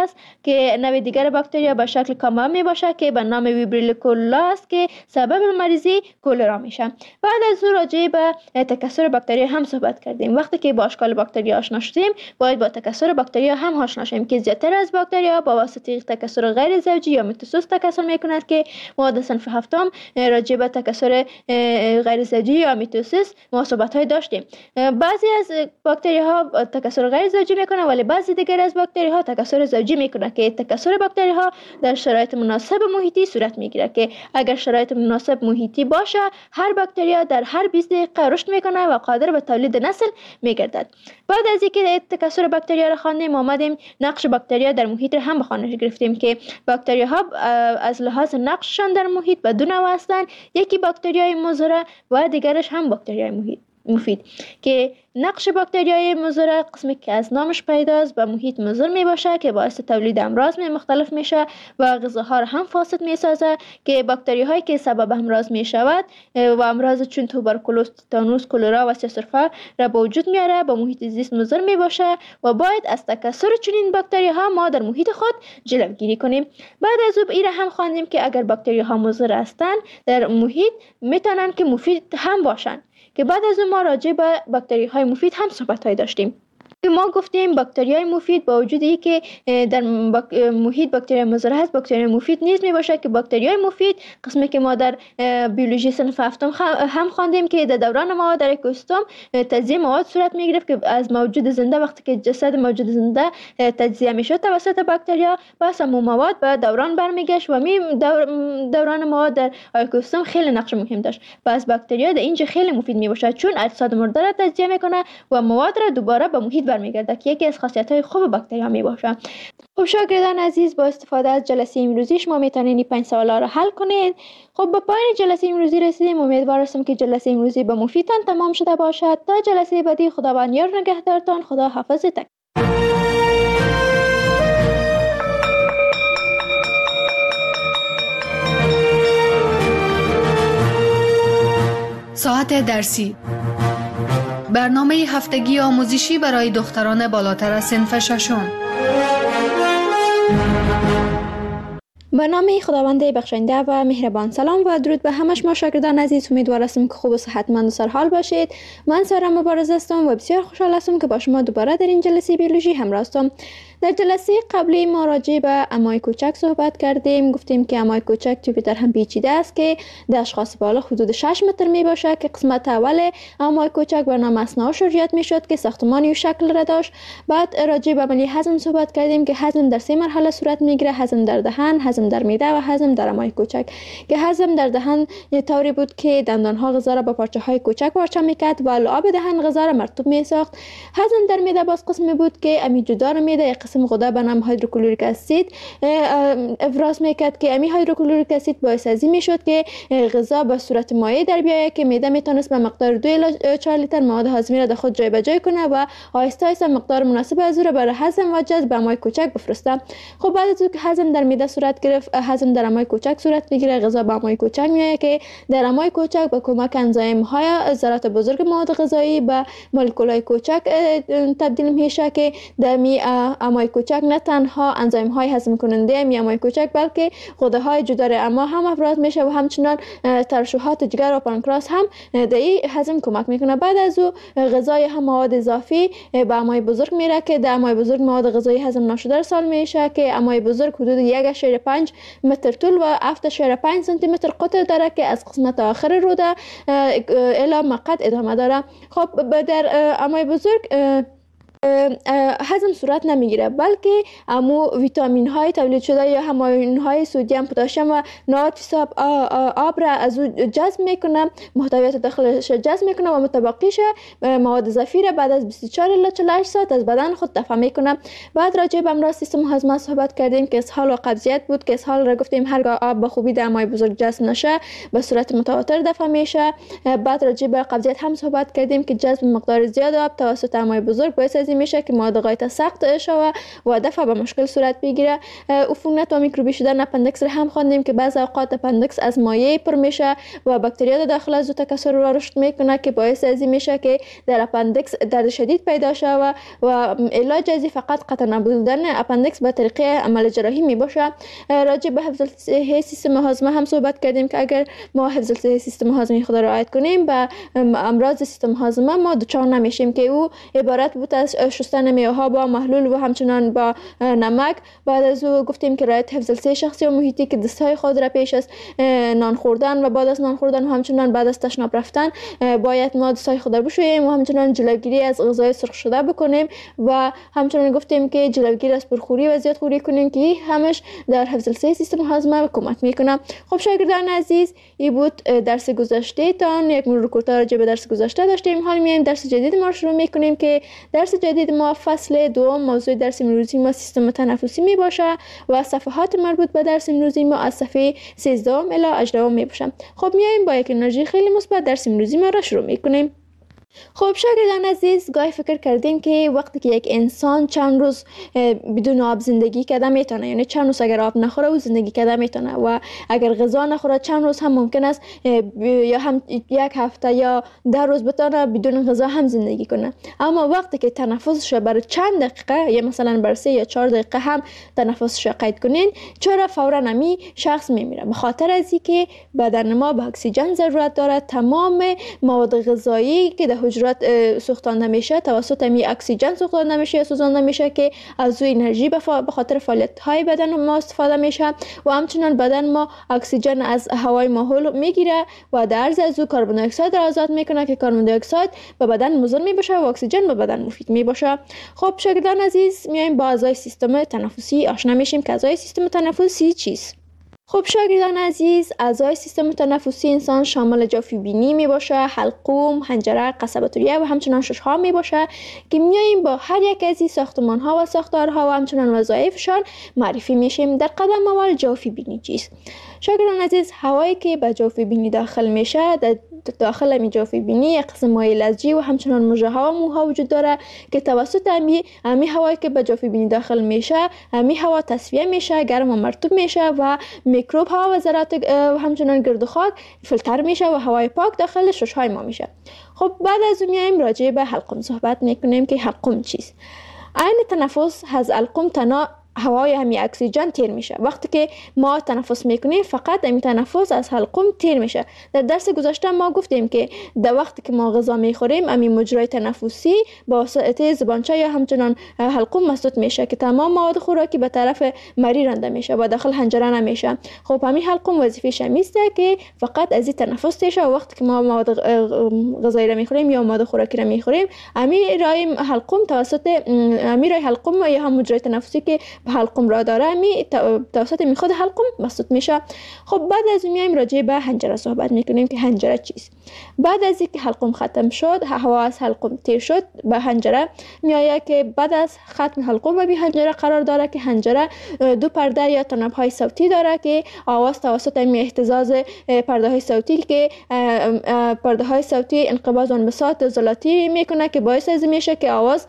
که نوع دیگر باکتریا به شکل کاما می باشه که به نام ویبریل کولera است که سبب مریضی کولرا میشه. بعد از او راجع به تکثر باکتریا هم صحبت کردیم. وقتی که با اشکال باکتریا آشنا شدیم باید با تکثر باکتریا هم آشنا شیم که زیادتر از باکتریا با واسطه تکثر غیر زوجی یا میتوسیس تکثر میکند که ما در صنف هفتم راجع به تکثر غیر زوجی یا میتوسیس ما صحبت های داشتیم. بعضی از باکتریا ها تکثر غیر زوجی میکنه ولی بعضی دیگر از باکتریا ها تکثر زوجی میکنه که تکثر باکتریا ها در شرایط مناسب محیطی صورت میگیره که اگر شرایط مناسب محیطی باشه هر باکتریا در هر بیست دقیقه رشد میکنه و قادر به تولید نسل میگردد. بعد از اینکه تکثر باکتریا را خواندیم آمدیم نقش باکتریا در محیط هم به خوانش گرفتیم که باکتریا ها از لحاظ نقششان در محیط به دو نوع هستند. یکی باکتریای مضر و دیگرش هم باکتریای محیط مفید که نقش باکتریای مضر قسمی که از نامش پیداست به محیط مضر می باشه که باعث تولید امراض می مختلف میشه و غذاها را هم فاسد می سازه که باکتری هایی که سبب امراض می شود و امراض چون توبرکولوز، تتانوس، کولرا و سیاسرفه را به وجود میاره به محیط زیست مضر می باشه و باید از تکثر چنین باکتری ها ما در محیط خود جلوگیری کنیم. بعد از او این هم خواندیم که اگر باکتری ها مضر هستند در محیط میتونن که مفید هم باشن که بعد از اون ما راجع به باکتری های مفید هم صحبت های داشتیم که ما گفتیم باکتری های مفید با وجود ای که در باک... محیط باکتری مضر هست باکتری مفید نیز می باشه که باکتری های مفید قسمی که ما در بیولوژی صنف هفتم هم خواندیم که در دوران ما در اکوسیستم تجزیه مواد صورت می گرفت که از موجود زنده وقتی که جسد موجود زنده تجزیه می شد توسط باکتریا پس همون مواد به دوران برمیگشت و می دور... دوران مواد در اکوسیستم خیلی نقش مهم داشت. پس باکتریا در اینجا خیلی مفید می باشه چون اجساد مرده را تجزیه میکنه و مواد را دوباره به محیط برمیگرده که یکی از خاصیت‌های خوب باکتریا می باشه. خب شاگردان عزیز با استفاده از جلسه امروزی شما میتونید این پنج سوالا رو حل کنید. خب با پایان جلسه امروزی رسیدیم. امیدوار هستم که جلسه امروزی به مفیدتان تمام شده باشد. تا جلسه بعدی خداوند یار نگهدارتان. خدا حافظ تک. ساعت درسی برنامه هفتگی آموزشی برای دختران بالاتر از صنف ششم. به نام خداوند بخشنده و مهربان. سلام و درود به همه شما شاگردان عزیز. امیدوار هستم که خوب و صحتمند و سرحال باشید. من سارا مبارز هستم و بسیار خوشحال هستم که با شما دوباره در این جلسه بیولوژی همراه هستم. در جلسه قبلی ما راجع به امای کوچک صحبت کردیم. گفتیم که امای کوچک توی در هم پیچیده است که در اشخاص بالا حدود شش متر می باشه که قسمت اول امای کوچک بر نام اثنا شرجیات می شد که ساختمانی و شکل را داشت. بعد راجع به عملی هضم صحبت کردیم که هضم در سه مرحله صورت می گیره: هضم در دهن، هضم در معده و هضم در امای کوچک. که هضم در دهن یه طوری بود که دندان ها غذا را با پارچه های کوچک پارچه میکرد و لعاب دهن غذا را مرطوب می ساخت. هضم در معده باز قسمی بود که امی جدار معده یک قسم غده به نام هیدروکلوریک اسید افراز میکرد که امی هیدروکلوریک اسید باعث ازی میشد که غذا به صورت مایع در بیاید که معده میتونست به مقدار دو الی چهار لیتر مواد هاضمه را در خود جای به جای کنه و آهسته آهسته مقدار مناسب از او را برای هضم و جذب به امای کوچک بفرسته. خب بعد از اینکه هضم در معده صورت گرفت، هضم در امای کوچک صورت میگیره. غذا به امای کوچک میاد که در امای کوچک با کمک انزایم های ذرات بزرگ مواد غذایی به مولکول های کوچک تبدیل میشه که در می امای کوچک نه تنها انزایم های هضم کننده می امای کوچک بلکه غده های جدار اما هم افراز میشه و همچنان ترشحات جگر و پانکراس هم در این هضم کمک میکنه. بعد از او غذای هم مواد اضافی به امای بزرگ میره که در امای بزرگ مواد غذایی هضم نشده ارسال میشه که امای بزرگ حدود یک و پنج متر طول و هفت و پنج سانتی متر قطر داره که از قسمت آخر روده الی مقعد ادامه داره. خب در امای بزرگ هضم صورت نمیگیره بلکه امو ویتامین های تولید شده یا هماین های سدیم، پتاسیم و نواد فیساب آب را از او جذب میکنه، محتویات داخلش جذب میکنه و متبقیش مواد اضافی را بعد از بیست و چهار الی چهل و هشت ساعت از بدن خود دفع میکنه. بعد راجع به امراض سیستم هاضمه صحبت کردیم که اسهال و قبضیت بود که اسهال را گفتیم هرگاه آب به خوبی در امای بزرگ جذب نشه به صورت متواتر دفع میشه. بعد راجع به قبضیت هم صحبت کردیم که جذب مقدار زیاد آب توسط امای بزرگ باعث از ازی میشه که مواد غایت سخت شوه و دفع به مشکل صورت بگیره. عفونت و میکروبی شدن اپندکس رو هم خواندیم که بعضی اوقات اپندکس از مایع پر میشه و باکتریا در داخل از تکثر و رشد میکنه که باعث ازی میشه که در اپندکس درد شدید پیدا شوه و علاج ازی فقط قطع نبودن اپندکس به طریق عمل جراحی می باشه. راجع به حفظ صحی سیستم هاضمه هم صحبت کردیم که اگر ما حفظ صحی سیستم هاضمه خود را رعایت کنیم به امراض سیستم هاضمه ما دچار نمیشیم که او عبارت بود از شستن میوه‌ها با محلول و همچنان با نمک. بعد از او گفتیم که رعایت حفظ صحی شخصی و محیطی که دستهای خود را پیش از نان خوردن و بعد از نان خوردن و همچنان بعد از تشناب رفتن باید ما دستهای خود را بشوییم و همچنان جلوگیری از غذای سرخ شده بکنیم و همچنان گفتیم که جلوگیری از پرخوری و زیاد خوری کنیم که همش در حفظ صحی سیستم هاضمه کمک میکنه. خب شاگردان عزیز، این بود درس گذشته تان، یک مرور کوتاه راجع به درس گذشته داشتیم. حال میایم درس جدید ما شروع میکنیم که درس جدید ما فصل دوم موضوع درس امروزی ما سیستم تنفسی می باشه و صفحات مربوط به درس امروزی ما از صفحه سیزده الی هجده می باشه. خب میایم با یک انرژی خیلی مثبت درس امروزی ما را شروع میکنیم. خب شاگردان عزیز، گاهی فکر کردین که وقتی که یک انسان چند روز بدون آب زندگی کرده میتونه، یعنی چند روز اگر آب نخوره و زندگی کرده میتونه و اگر غذا نخوره چند روز هم ممکن است یا هم یک هفته یا ده روز بتونه بدون غذا هم زندگی کنه. اما وقتی که تنفسش برای چند دقیقه یا مثلا برای سه یا چهار دقیقه هم تنفسش قید کنین، چرا فورا نمی شخص میمیره؟ به خاطر از اینکه بدن ما به اکسیژن ضرورت داره. تمام مواد غذایی که در حجرات سوختانده میشه توسط می اکسیژن سوختانده میشه یا سوزانده میشه که از او انرژی به خاطر فعالیت های بدن ما استفاده میشه و همچنان بدن ما اکسیژن از هوای ماحول میگیره و در عرض از او کربن دی اکساید را آزاد میکنه که کربن دی اکساید به بدن مضر میباشه و اکسیژن به بدن مفید میباشه. خب شاگردان عزیز، میایم با اعضای سیستم تنفسی آشنا میشیم که اعضای سیستم تنفسی چیست. خب شاگردان عزیز، اعضای سیستم تنفسی انسان شامل جوفی بینی می باشه، حلقوم، حنجره، قصبه ریه و همچنان ششها می باشه که میاییم با هر یک از این ساختمان ها و ساختارها و همچنان وظایفشان معرفی میشیم. در قدم اول جوفی بینی چیست؟ شاگردان عزیز، هوایی که به جوفی بینی داخل میشه، در داخل می جوفی بینی یک قسم مایع لزجی و همچنان مژه ها و موها وجود داره که توسط امی امی هوایی که به جوفی بینی داخل میشه، امی هوا تصفیه میشه، گرم و مرطوب میشه و میکروب ها و ذرات و همچنان گرد و خاک فیلتر میشه و هوای پاک داخل ششهای ما میشه. خب بعد از اون میایم راجع به حلقوم صحبت میکنیم که حلقوم چیست. عین تنفس از حلقوم تنها هوای همی اکسیژن تیر میشه. وقتی که ما تنفس میکنیم فقط همی تنفس از حلقوم تیر میشه. در درس گذشته ما گفتیم که در وقتی که ما غذا میخوریم همی مجرای تنفسی با واسطه زبانچه یا همچنان حلقوم مسدود میشه که تمام مواد خوراکی به طرف مری رانده میشه و داخل حنجره نمیشه. خب همین حلقوم وظیفه‌ش همیسته که فقط از این تنفس تیشه و وقتی که ما مواد غذایی را میخوریم یا مواد خوراکی را میخوریم همی رای حلقوم توسط همی رای حلقوم یا هم مجرای تنفسی که حلقوم را داره می توسط می خود حلقوم مسدود میشه. خب بعد از میایم راجع به حنجره صحبت میکنیم که حنجره چیست. بعد از اینکه حلقوم ختم شد، هوا از حلقوم تیر شد، به حنجره میآید که بعد از ختم حلقوم به حنجره قرار داره که حنجره دو پرده یا تناب های صوتی داره که آواز توسط می اهتزاز پرده های صوتی که پرده های صوتی انقباض و انبساط عضلاتی میکنه که باعث از میشه که آواز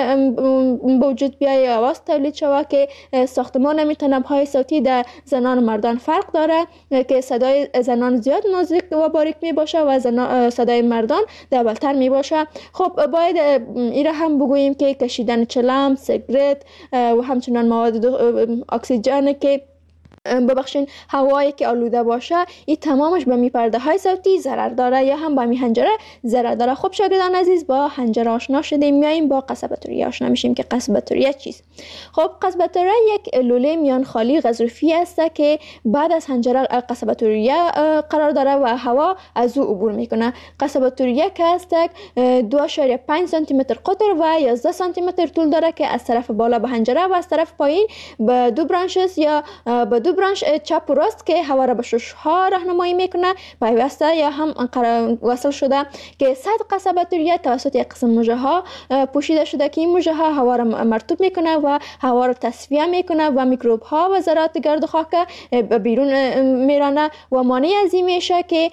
به وجود بیاید، آواز تولید شود که ساختمان می تناب های صوتی در زنان و مردان فرق داره که صدای زنان زیاد نازک و باریک می باشه و صدای مردان دبلتر می باشه. خب باید این را هم بگوییم که کشیدن چلم، سیگرت و همچنان مواد اکسیژن که ببخشین هوایی که آلوده باشه این تمامش به می پرده های صوتی ضرر داره یا هم به می حنجره ضرر داره. خب شاگردان عزیز، با حنجره آشنا شدیم، میاییم با قصبه ریه آشنا میشیم که قصبه ریه چیست. خب قصبه ریه یک لوله میان خالی غضروفی است که بعد از حنجره قصبه ریه قرار داره و هوا از او عبور میکنه. قصبه ریه که است دو اشاریه پنج سانتی متر قطر و یازده سانتی متر طول داره که از طرف بالا به حنجره و از طرف پایین به دو برانچز یا به دو دو برانش چپ و راست که هوا را به شش ها راهنمایی میکنه پیوسته یا هم وصل شده که سطح قصبه توسط یک قسم مژه ها پوشیده شده که این مژه ها هوا را مرطوب میکنه و هوا را تصفیه میکنه و میکروب ها و ذرات گرد و خاک بیرون میرانه و مانع از این میشه که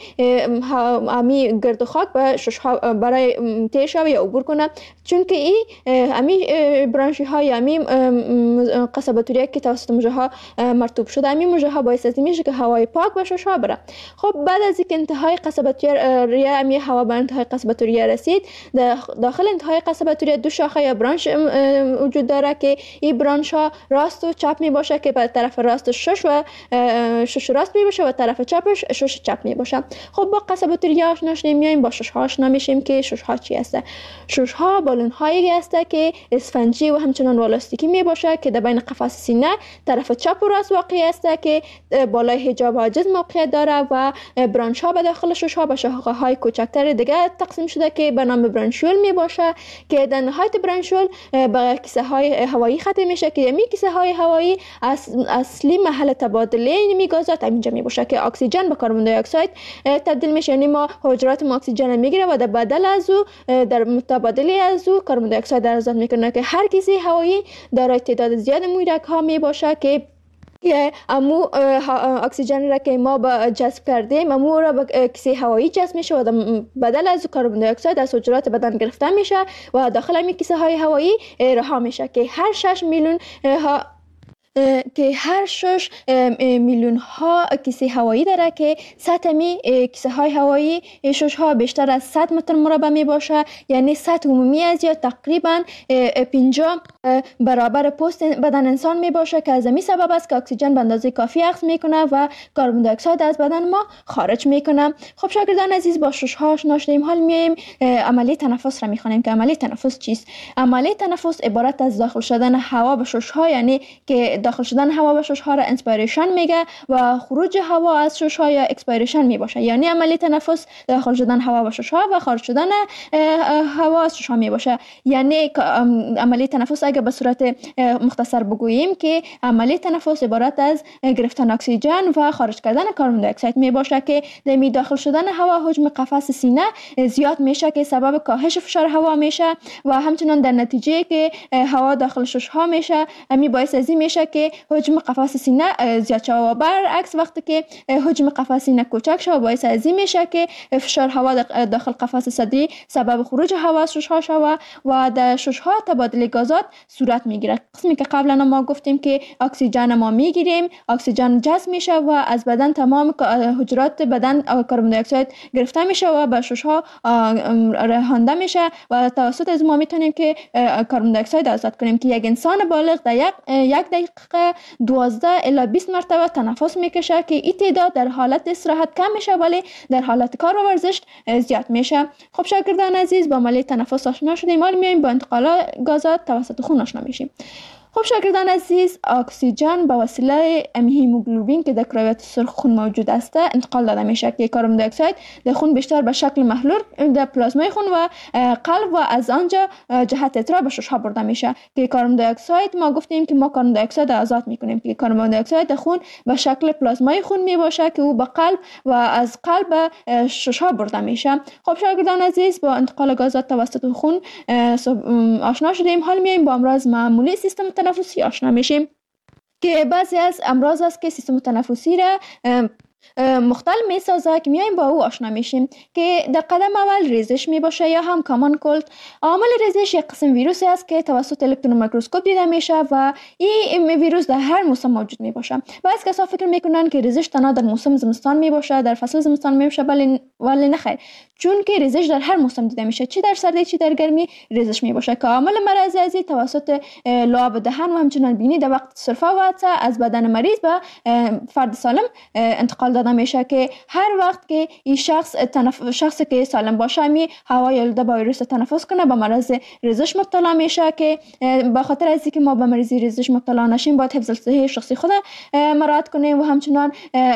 امی گرد و خاک به شش ها برای تیر شوه یا عبور کنه، چون که این امی برانشی های امی قصبه توریه که توسط مژه ها مرطوب شده امی مژه ها باعث از این میشه که هوای پاک به شش ها بره. خب بعد از اینکه انتهای قصبه توریه امی هوا به انتهای قصبه توریه رسید، داخل انتهای قصبه توریه دو شاخه یا برانش وجود داره که این برانش ها راست و چپ می باشه که به طرف راست شش و شش راست می باشه و طرف چپش شش چپ می باشه. خب با قصبه توریه آشنا شدیم، میایم با شش ها آشنا میشیم که شش ها چی هسته. شش ها بالون هایی هسته که اسفنجی و همچنان والاستیکی می باشه که در بین قفس سینه طرف چپ و راست واقع هسته که بالای حجاب حاجز موقعیت داره و برانش ها به داخل شش ها به شاخه های کوچکتر دیگه تقسیم شده که به نام برانشول می باشه که در نهایت برانشول به کیسه های هوایی ختم میشه که می کیسه های هوایی اصلی محل تبادله می گازات اینجا می باشه که اکسیژن به کربن دی اکساید تبدیل میشه. یعنی ما حجرات ما اکسیژن میگیره و در بدل از او در متبادله از او کربن دی اکساید در آزاد میکنه که هر کیسه هوایی دارای تعداد زیاد مویرک ها می باشه که امو اکسیژن را که ما با جذب کردیم امو را به کیسه هوایی جذب میشه و بدل از کربن دی اکساید از حجرات بدن گرفته میشه و داخل این کیسه های هوایی رها میشه که هر شش میلیون ها که هر شش میلیون ها کیسه هوایی داره که سطح می کیسه های هوایی شش ها بیشتر از صد متر مربع می باشه، یعنی سطح عمومی از یا تقریبا پنجاه برابر پوست بدن انسان می باشه که از این سبب است که اکسیژن به اندازه کافی اخذ میکنه و کربن دی اکساید از بدن ما خارج میکنه. خب شاگردان عزیز با شش ها آشنا شدیم، حال میایم عملی تنفس را میخوانیم که عملی تنفس چیست. عملی تنفس عبارت از داخل شدن هوا به شش ها، یعنی که داخل شدن هوا به شش ها را انسپایریشن میگه و خروج هوا از شش ها یا اکسپایریشن می باشه. یعنی عملی تنفس داخل شدن هوا به شش ها و خارج شدن هوا از شش ها می باشه. یعنی عملی تنفس اگه به صورت مختصر بگوییم که عملی تنفس عبارت از گرفتن اکسیژن و خارج کردن کربن دی اکساید می باشه که در داخل شدن هوا حجم قفس سینه زیاد میشه که سبب کاهش فشار هوا میشه و همچنان در نتیجه که هوا داخل شش ها میشه می باعث از این میشه که حجم قفس سینه زیاد شود و برعکس وقتی که حجم قفس سینه کوچک شود باعث از این میشه که فشار هوا داخل قفس صدری سبب خروج هوا از شش ها شود و در شش ها تبادل گازات صورت میگیره. قسمی که قبلا ما گفتیم که اکسیژن ما میگیریم، اکسیژن جذب میشه و از بدن تمام حجرات بدن کربن دی اکساید گرفته میشه و به شش ها رهانده میشه و توسط از ما میتونیم که کربن دی اکساید آزاد کنیم که یک انسان بالغ در یک یک دقیقه دوازده الی بیست مرتبه تنفس میکشه که این تعداد در حالت استراحت کم میشه ولی در حالت کار و ورزش زیاد میشه. خب شاگردان عزیز با عملی تنفس آشنا شدیم، حالا میایم با انتقال گازات توسط خون آشنا میشیم. خب شاگردان عزیز اکسیژن به وسیله هیموگلوبین که در کرویات سرخ خون موجود است انتقال داده میشه که کربن دی اکساید در خون بیشتر به شکل محلول در پلازمای خون و قلب و از آنجا جهت اترا به شش ها برده میشه که کربن دی اکساید ما گفتیم که ما کربن دی اکساید آزاد میکنیم که کربن دی اکساید در خون به شکل پلازمای خون می باشه که او به قلب و از قلب به شش ها برده میشه. خب شاگردان عزیز با انتقال گازات توسط خون آشنا شدیم، حال میایم با امراض معمولی سیستم تنفسی آشنا میشیم که بعضی از امراض است که سیستم تنفسی را مختل می سازه که میایم با او آشنا میشیم که در قدم اول ریزش می باشه یا هم کامان کولد. عامل ریزش یک قسم ویروسی است که توسط الکترون میکروسکوپ دیده میشه و این ویروس در هر موسم موجود می باشه. بعضی کسا فکر میکنن که ریزش تنها در موسم زمستان می باشه، در فصل زمستان می باشه، ولی ولی نه خیر، چون که ریزش در هر موسم دیده میشه، چی در سردی چی در گرمی ریزش می باشه که عامل مرض ازی توسط لعاب دهن و همچنان بینی در وقت سرفه و از بدن مریض به فرد سالم انتقال انتقال داده میشه که هر وقت که این شخص تنف... شخصی که سالم باشه می هوای آلوده با ویروس تنفس کنه به مرض ریزش مبتلا میشه که به خاطر از اینکه ما به مرض ریزش مبتلا نشیم باید حفظ الصحه شخصی خود مراعات کنیم و همچنان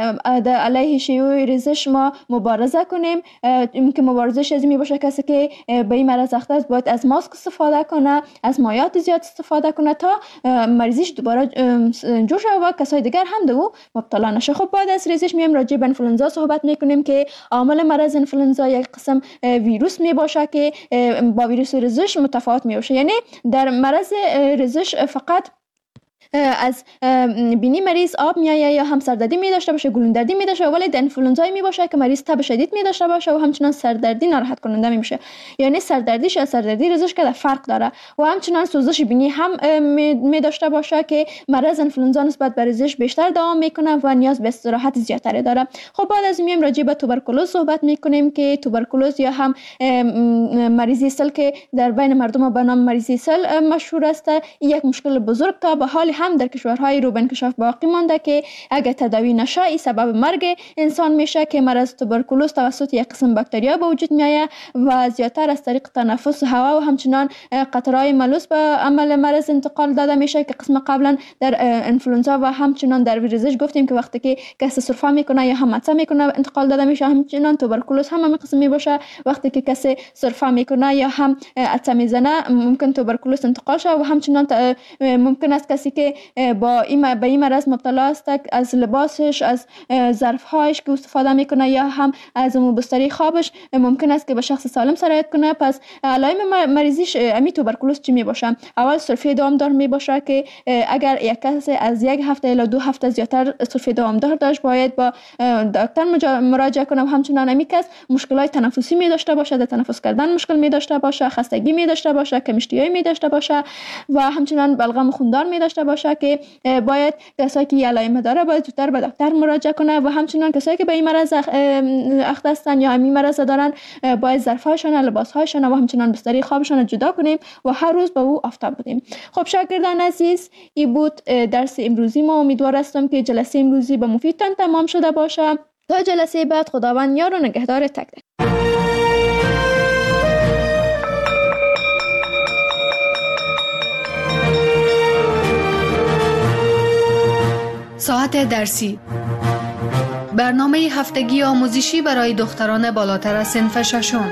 علیه شیوع ریزش ما مبارزه کنیم. که مبارزش از می باشه کسی که به این مرض اخته است باید از ماسک استفاده کنه، از مایعات زیاد استفاده کنه تا مریضیش دوباره جور شود و کسای دیگر هم دو مبتلا نشه. خب بعد از ریزش میایم راجع به انفلوئنزا صحبت میکنیم که عامل مرض انفلوئنزا یک قسم ویروس می باشه که با ویروس ریزش متفاوت می باشه. یعنی در مرض ریزش فقط از بینی مریض آب میایه یا هم سردردی می داشته باشه، گلوندردی می داشته، ولی در انفلوئنزا می باشه که مریض تب شدید می داشته باشه و همچنان سردردی ناراحت کننده می میشه. یعنی سردردیش از سردردی ریزش که فرق داره و همچنان سوزش بینی هم می داشته باشه که مرض انفلوئنزا نسبت به ریزش بیشتر دوام میکنه و نیاز به استراحت زیادتری داره. خب بعد از میایم راجع به توبرکولوز صحبت میکنیم که توبرکولوز یا هم مریضی سل که در بین مردم به نام مریضی سل مشهور است، یک مشکل بزرگ که به حال هم در کشورهای رو به انکشاف باقی مانده که اگه تداوی نشه این سبب مرگ انسان میشه که مرض توبرکولوز توسط یک قسم باکتریا به وجود میآید و زیادتر از طریق تنفس هوا و همچنان قطرهای ملوث به عمل مرض انتقال داده میشه که قسم قبلا در انفلوئنزا و همچنان در ریزش گفتیم که وقتی که کسی سرفه میکنه یا هم مته میکنه انتقال داده میشه. همچنان توبرکولوز هم همین قسم می باشه، وقتی که کسی سرفه میکنه یا هم عطسه میزنه ممکن توبرکولوز انتقال شه و همچنان ممکن است کسی که با این به این مرض مبتلا است از لباسش، از ظرفهایش که استفاده میکنه یا هم از بستری خوابش ممکن است که به شخص سالم سرایت کنه. پس علائم مریضیش امی توبرکولوز چی می باشه؟ اول سرفه دامدار می باشه که اگر یک کسی از یک هفته الی دو هفته زیادتر سرفه دامدار داشت باید با دکتر مراجعه کنه و همچنان امی کس مشکلات تنفسی می داشته باشه، در تنفس کردن مشکل می داشته باشه، خستگی می داشته باشه، کمشتیایی می داشته باشه و همچنان بلغم خوندار می داشته باشه که باید کسایی که علائم داره باید زودتر به دکتر مراجعه کنه و همچنان کسایی که به این مرض اخته هستن یا همین مرض دارن باید ظرف‌هاشون، لباس‌هاشون و همچنان بستری خوابشون جدا کنیم و هر روز به او آفتاب بدیم. خب شاگردان عزیز، این بود درس امروزی ما. امیدوار هستم که جلسه امروزی به مفیدتان تمام شده باشه. تا جلسه بعد خداوند یار و نگهدار تک تک. ساعت درسی، برنامه هفتگی آموزشی برای دختران بالاتر از صنف ششم.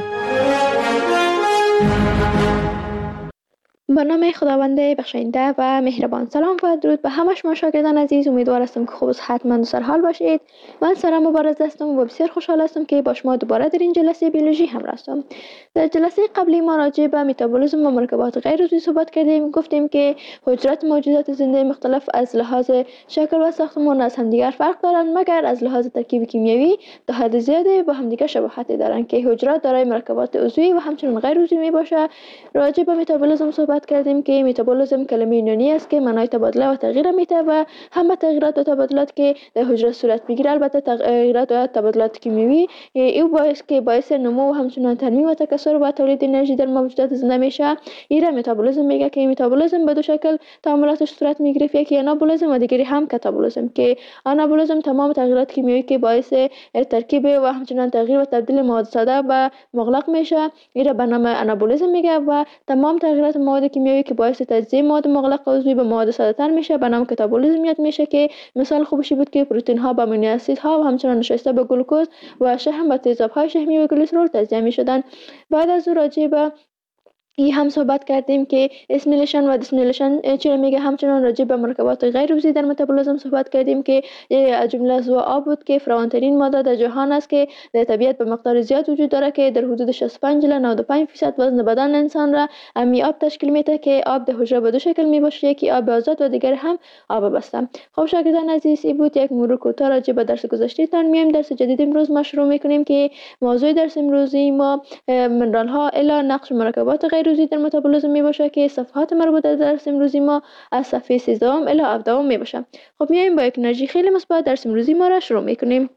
به نام خداوند بخشاینده و مهربان. سلام و درود به همه شما شاگردان عزیز. امیدوار هستم که خوب و صحتمند و سرحال باشید. من سارا مبارز هستم و بسیار خوشحال هستم که با شما دوباره در این جلسه بیولوژی همراه هستم. در جلسه قبلی ما راجع به متابولیسم و مرکبات غیر عضوی صحبت کردیم. گفتیم که حجرات موجودات زنده مختلف از لحاظ شکل و ساختمان از همدیگر فرق دارند، مگر از لحاظ ترکیب کیمیایی تا حد زیادی با همدیگر شباهت دارند که حجرات دارای مرکبات عضوی و همچنین غیر عضوی می باشه. راجع به متابولیسم صحبت کردیم که متابولیسم کلمه یونانی است که معنای تبادله و تغییر میده و همه تغییرات و تبادلات که در حجره صورت میگیره، البته تغییرات و تبادلات کیمیایی، این باعث که باعث نمو و همچنین تنمیم و تکثر و تولید انرژی در موجودات زنده میشه. این را متابولیسم میگه که متابولیسم به دو شکل تعاملاتش صورت میگیره، یکی آنابولیسم و دیگری هم کاتابولیسم. که آنابولیسم تمام تغییرات کیمیایی که باعث ترکیب و همچنین تغییر و تبدیل مواد ساده به مغلق میشه، این را به نام آنابولیسم میگه. و تمام تغییرات مواد کیمیایی که باعث تجزیه مواد مغلق عضوی به مواد ساده تر میشه به نام کاتابولیسم یاد میشه. که مثال خوبشی بود که پروتئین ها به امینو اسید ها و همچنین نشسته به گلوکوز و شحم به تیزاب های شحمی و گلیسرول تجزیه میشدن. بعد از او راجع به این هم صحبت کردیم که اسمیلیشن و دیسمیلیشن چرا میگه. همچنان راجع به مرکبات غیر عضوی در متابولیسم صحبت کردیم که از جمله از آب بود که فراوان‌ترین ماده در جهان است که در طبیعت به مقدار زیاد وجود داره که در حدود شصت و پنج الی نود و پنج درصد وزن بدن انسان را امی آب تشکیل میده. که آب در حجره به دو شکل می باشه، یکی آب آزاد و دیگر هم آب بسته. خب شاگردان عزیز، این بود یک مرور کوتاه راجع به درس گذشته تان. میایم درس جدید امروز ما شروع میکنیم که موضوع درس امروزی ما منرال ها الی نقش مرکبات غیر عضوی در متابولیسم می باشه که صفحات مربوطه در درس امروزی ما از صفحه سیزده الی هفده می باشه. خب میایم با یک انرژی خیلی مثبت درس امروزی ما را شروع میکنیم.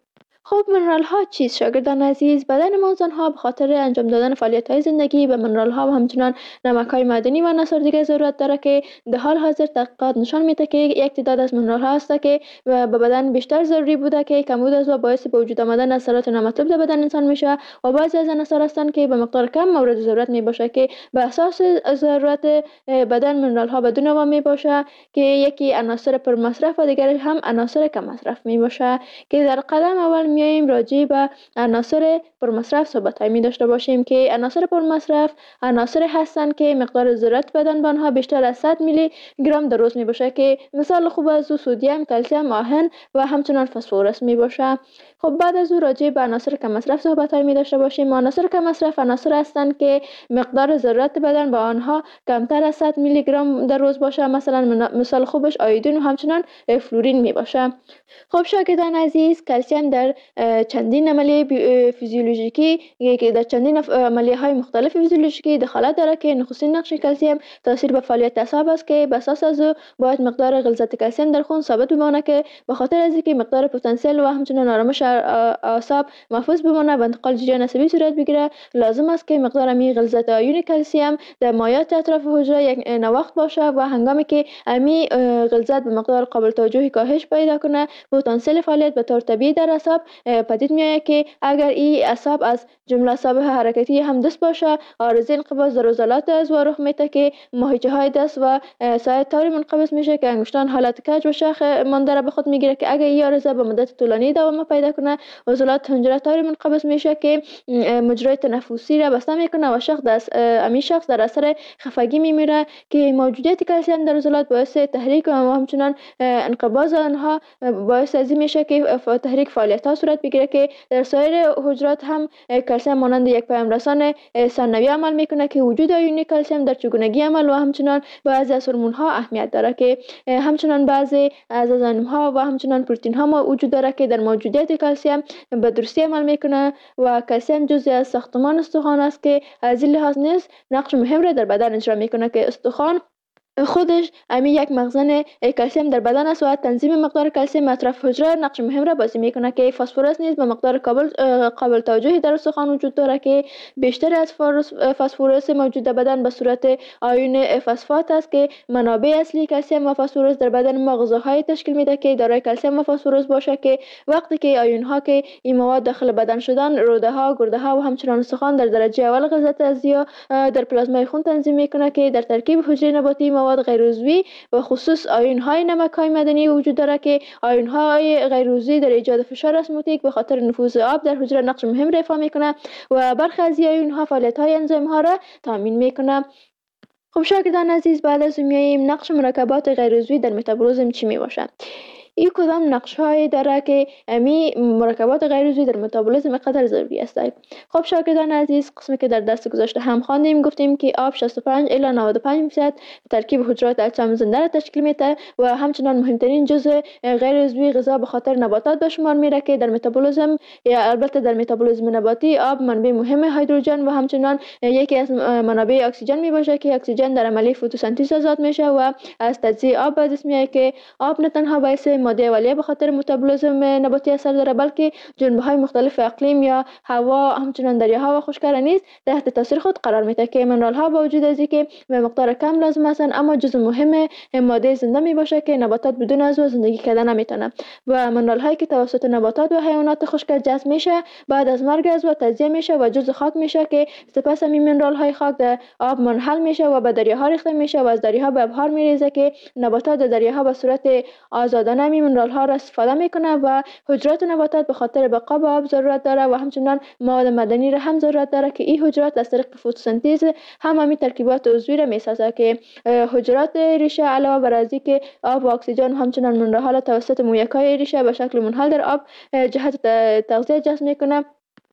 خب منرال ها چیست شاگردان عزیز؟ بدن ما ها به خاطر انجام دادن فعالیت های زندگی به منرال ها و همچنان نمک های معدنی و عناصر دیگه ضرورت داره که در حال حاضر تحقیقات نشان میده که یک تعداد از منرال ها هست که به بدن بیشتر ضروری بوده که کمبود از و باعث به وجود آمدن اثرات نامطلوب در بدن انسان میشه و بعضی از عناصر هستند که به مقدار کم مورد ضرورت می باشه که به اساس ضرورت بدن منرال ها بدون ما می باشه که یکی عناصر پر مصرف و دیگر هم عناصر کم مصرف می باشه که در قدم اول میایم راجع به عناصر پر مصرف صحبت می داشته باشیم که عناصر پر مصرف عناصر هستند که مقدار ضرورت بدن به آنها بیشتر از صد میلی گرم در روز می باشه که مثال خوب از او سدیم، کلسیم، آهن و همچنان فسفرس می باشه. خب بعد از او راجع به عناصر کم مصرف صحبت می داشته باشیم. عناصر کم مصرف عناصر هستند که مقدار ضرورت بدن با آنها کمتر از صد میلی گرم در روز باشه، مثلا مثال خوبش آیودین و همچنان فلورین می باشه. خب شاگردان عزیز، کلسیم در چندین عملیه فیزیولوژیکی که در چندین عملیه های مختلف فیزیولوژیکی دخالت داره که نخستین نقش کلسیم تاثیر به فعالیت اعصاب است که به اساس از او باید مقدار غلظت کلسیم در خون ثابت بمانه که به خاطر از اینکه مقدار پتانسیل و همچنان آرامش اعصاب محفوظ بمانه و انتقال جریان عصبی صورت بگیره، لازم است که مقدار امی غلظت آیون کلسیم در مایعات اطراف حجره یک نواخت باشه و هنگامی که امی غلظت به مقدار قابل توجهی کاهش پیدا کنه، پتانسیل فعالیت به طور طبیعی در اعصاب پدید میآید که اگر این اعصاب از جمله اعصاب حرکتی هم دست باشه، عارضه انقباض در عضلات از و رخ میده که ماهیچه های دست و ساعد طوری منقبض میشه که انگشتان حالت کج و شاخ مانده را به خود میگیره که اگر این عارضه به مدت طولانی دوام پیدا کنه، عضلات حنجره طوری منقبض میشه که مجرای تنفسی را بسته میکنه و شخص دست امی شخص در اثر خفگی میمیره که موجودیت کلسیم در عضلات باعث تحریک و همچنان انقباض آنها باعث از این میشه که تحریک فعالیت ها صورت بگیره که در سایر حجرات هم کلسیم مانند یک پیام رسان ثانوی عمل میکنه که وجود آیون کلسیم در چگونگی عمل و همچنان بعضی از هورمون ها اهمیت داره که همچنان بعضی از انزیم ها و همچنان پروتئین ها ما وجود داره که در موجودیت کلسیم به درستی عمل میکنه و کلسیم جزئی از ساختمان استخوان است که از این لحاظ نیز نقش مهم را در بدن اجرا میکنه که استخوان خودش امی یک مخزن کلسیم در بدن است و تنظیم مقدار کلسیم اطراف حجره نقش مهم را بازی میکنه که فسفرس نیز به مقدار قابل قابل توجهی در استخوان وجود داره که بیشتر از فسفرس موجود در بدن به صورت آیون فسفات است که منابع اصلی کلسیم و فسفرس در بدن ما غذاهای تشکیل میده که دارای کلسیم و فسفرس باشه که وقتی که آیون ها که این مواد داخل بدن شدن، روده ها، گرده ها و همچنان استخوان در درجه اول غلظت ازیا در پلازمای خون تنظیم میکنه که در ترکیب حجره نباتی مواد غیر عضوی و خصوص آیون های نمک های معدنی وجود داره که آیون های غیر عضوی در ایجاد فشار اسموتیک به خاطر نفوذ آب در حجره نقش مهم را ایفا میکنه و برخی از آیون ها فعالیت های انزیم ها را تامین میکنه. خب شاگردان عزیز، بعد از میاییم نقش مرکبات غیر عضوی در متابولیسم چی می باشه؟ این کدام نقش هایی داره که امی مرکبات غیر عضوی در متابولیسم قدر ضروری است؟ خب شاگردان عزیز، قسمی که در درس گذشته هم خواندیم گفتیم که آب شصت و پنج الی نود و پنج درصد ترکیب حجرات اجسام زنده را تشکیل میده و همچنان مهمترین جزء غیر عضوی غذا به خاطر نباتات به شمار میره که در متابولیسم یا البته در متابولیسم نباتی آب منبع مهم هیدروژن و همچنان یکی از منابع اکسیژن می باشه که اکسیژن در عملیه فتوسنتز آزاد میشه و از تجزیه آب به دست میاد که آب نه تنها باعث ماده اولیه به خاطر متابولیسم نباتی اثر داره بلکه جنبه های مختلف اقلیم یا هوا همچنان دریاها و خشک‌ها نیز تحت تاثیر خود قرار میده که منرال ها با وجود از اینکه به مقدار کم لازم هستند اما جزء مهم ماده زنده می باشه که نباتات بدون از او زندگی کردن نمیتونن و منرال هایی که توسط نباتات و حیوانات خشک جذب میشه بعد از مرگ از او تجزیه میشه و جزء خاک میشه که سپس همین منرال های خاک در آب منحل میشه و به دریاها ریخته میشه و از دریاها به ابحار میریزه که نباتات در دریاها به صورت آزادانه می منرال ها را استفاده میکنه و حجرات نباتات به خاطر بقا به آب ضرورت داره و همچنان مواد معدنی را هم ضرورت داره که این حجرات از طریق فتوسنتز هم همین ترکیبات عضوی را میسازه که حجرات ریشه علاوه بر از اینکه آب و اکسیژن همچنان منرال ها توسط مویکای ریشه به شکل منحل در آب جهت تغذیه جذب میکنه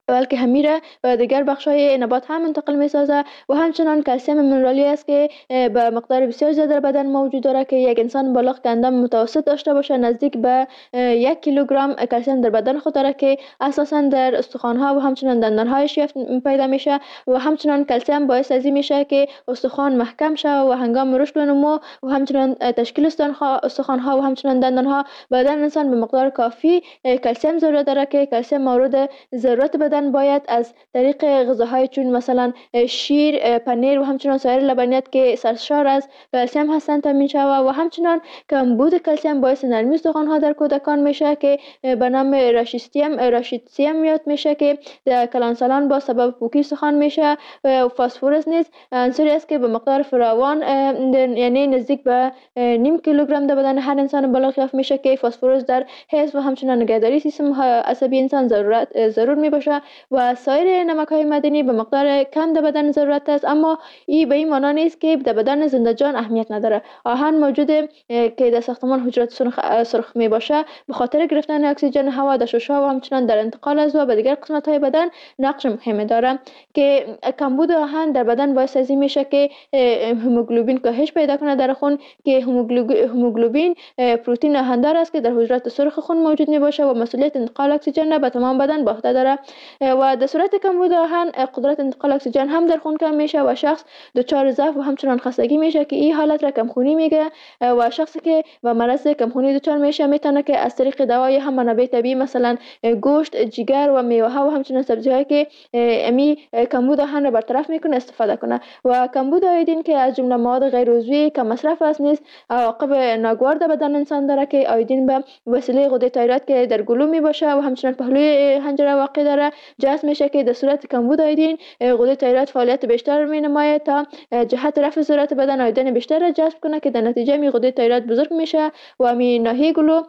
بلکه همیره به دیگر بخش‌های نبات هم منتقل می‌سازه و همچنان کلسیم منرالی است که به مقدار بسیار زیاد در بدن موجود داره که یک انسان بالغ که اندام متوسط داشته باشه نزدیک به یک کیلوگرم کلسیم در بدن خود داره که اساساً در استخوان‌ها و همچنان دندان‌هایش پیدا میشه و همچنان کلسیم باعث ازی میشه که استخوان محکم شه و هنگام رشد و نمو و همچنان تشکیل استخوان‌ها و همچنان دندان‌ها بدن انسان به مقدار کافی کلسیم ضرورت داره که کلسیم مورد ضرورت بدن باید از طریق غذاهای چون مثلا شیر، پنیر و همچنان سایر لبنیات که سرشار از کلسیم هستند تامین شود و همچنان کمبود کلسیم باعث نرمی استخوان‌ها در کودکان میشه که به نام راشیستیم راشیتسیم یاد میشه که در کلانسالان با سبب پوکی استخوان میشه و فسفرس نیز عنصری است که به مقدار فراوان یعنی نزدیک به نیم کیلوگرم در بدن هر انسان بالغ یافت میشه که فسفرس در حفظ و همچنان نگهداری سیستم عصبی انسان ضرورت ضرور می باشه و سایر نمک‌های معدنی به مقدار کم در بدن ضرورت است، اما این به این معنی نیست که در بدن زنده جان اهمیت نداره. آهن موجوده که در ساختمان حجرات سرخ, سرخ می باشه به خاطر گرفتن اکسیژن هوا در شش‌ها و همچنان در انتقال از او به دیگر قسمت‌های بدن نقش مهمی داره که کمبود آهن در بدن باعث از این میشه که هموگلوبین کاهش پیدا کنه در خون که هموگلوبین پروتئین آهن‌دار است که در حجرات سرخ خون موجود می باشه و مسئولیت انتقال اکسیژن به تمام بدن به عهده داره و در صورت کمبود آهن قدرت انتقال اکسیژن هم در خون کم میشه و شخص دچار ضعف و همچنان خستگی میشه که این حالت را کمخونی میگه و شخصی که به مرض کمخونی دچار میشه میتونه که از طریق دوای هم منابع طبیعی مثلا گوشت، جگر و میوه ها و همچنان سبزی هایی که امی کمبود آهن را برطرف میکنه استفاده کنه و کمبود آیودین که از جمله مواد غیر عضوی که مصرف است نیز عواقب ناگوار در بدن انسان داره که آیودین به وسیله غده تایروید که در گلو می باشه و همچنان پهلوی حنجره واقع داره جذب میشه که در صورت کمبود آیودین غده تایروید فعالیت بیشتر می نماید تا جهت رفع ضرورت بدن آیودین بیشتر را جذب کنه که در نتیجه می غده تایروید بزرگ میشه و می ناحیه گلو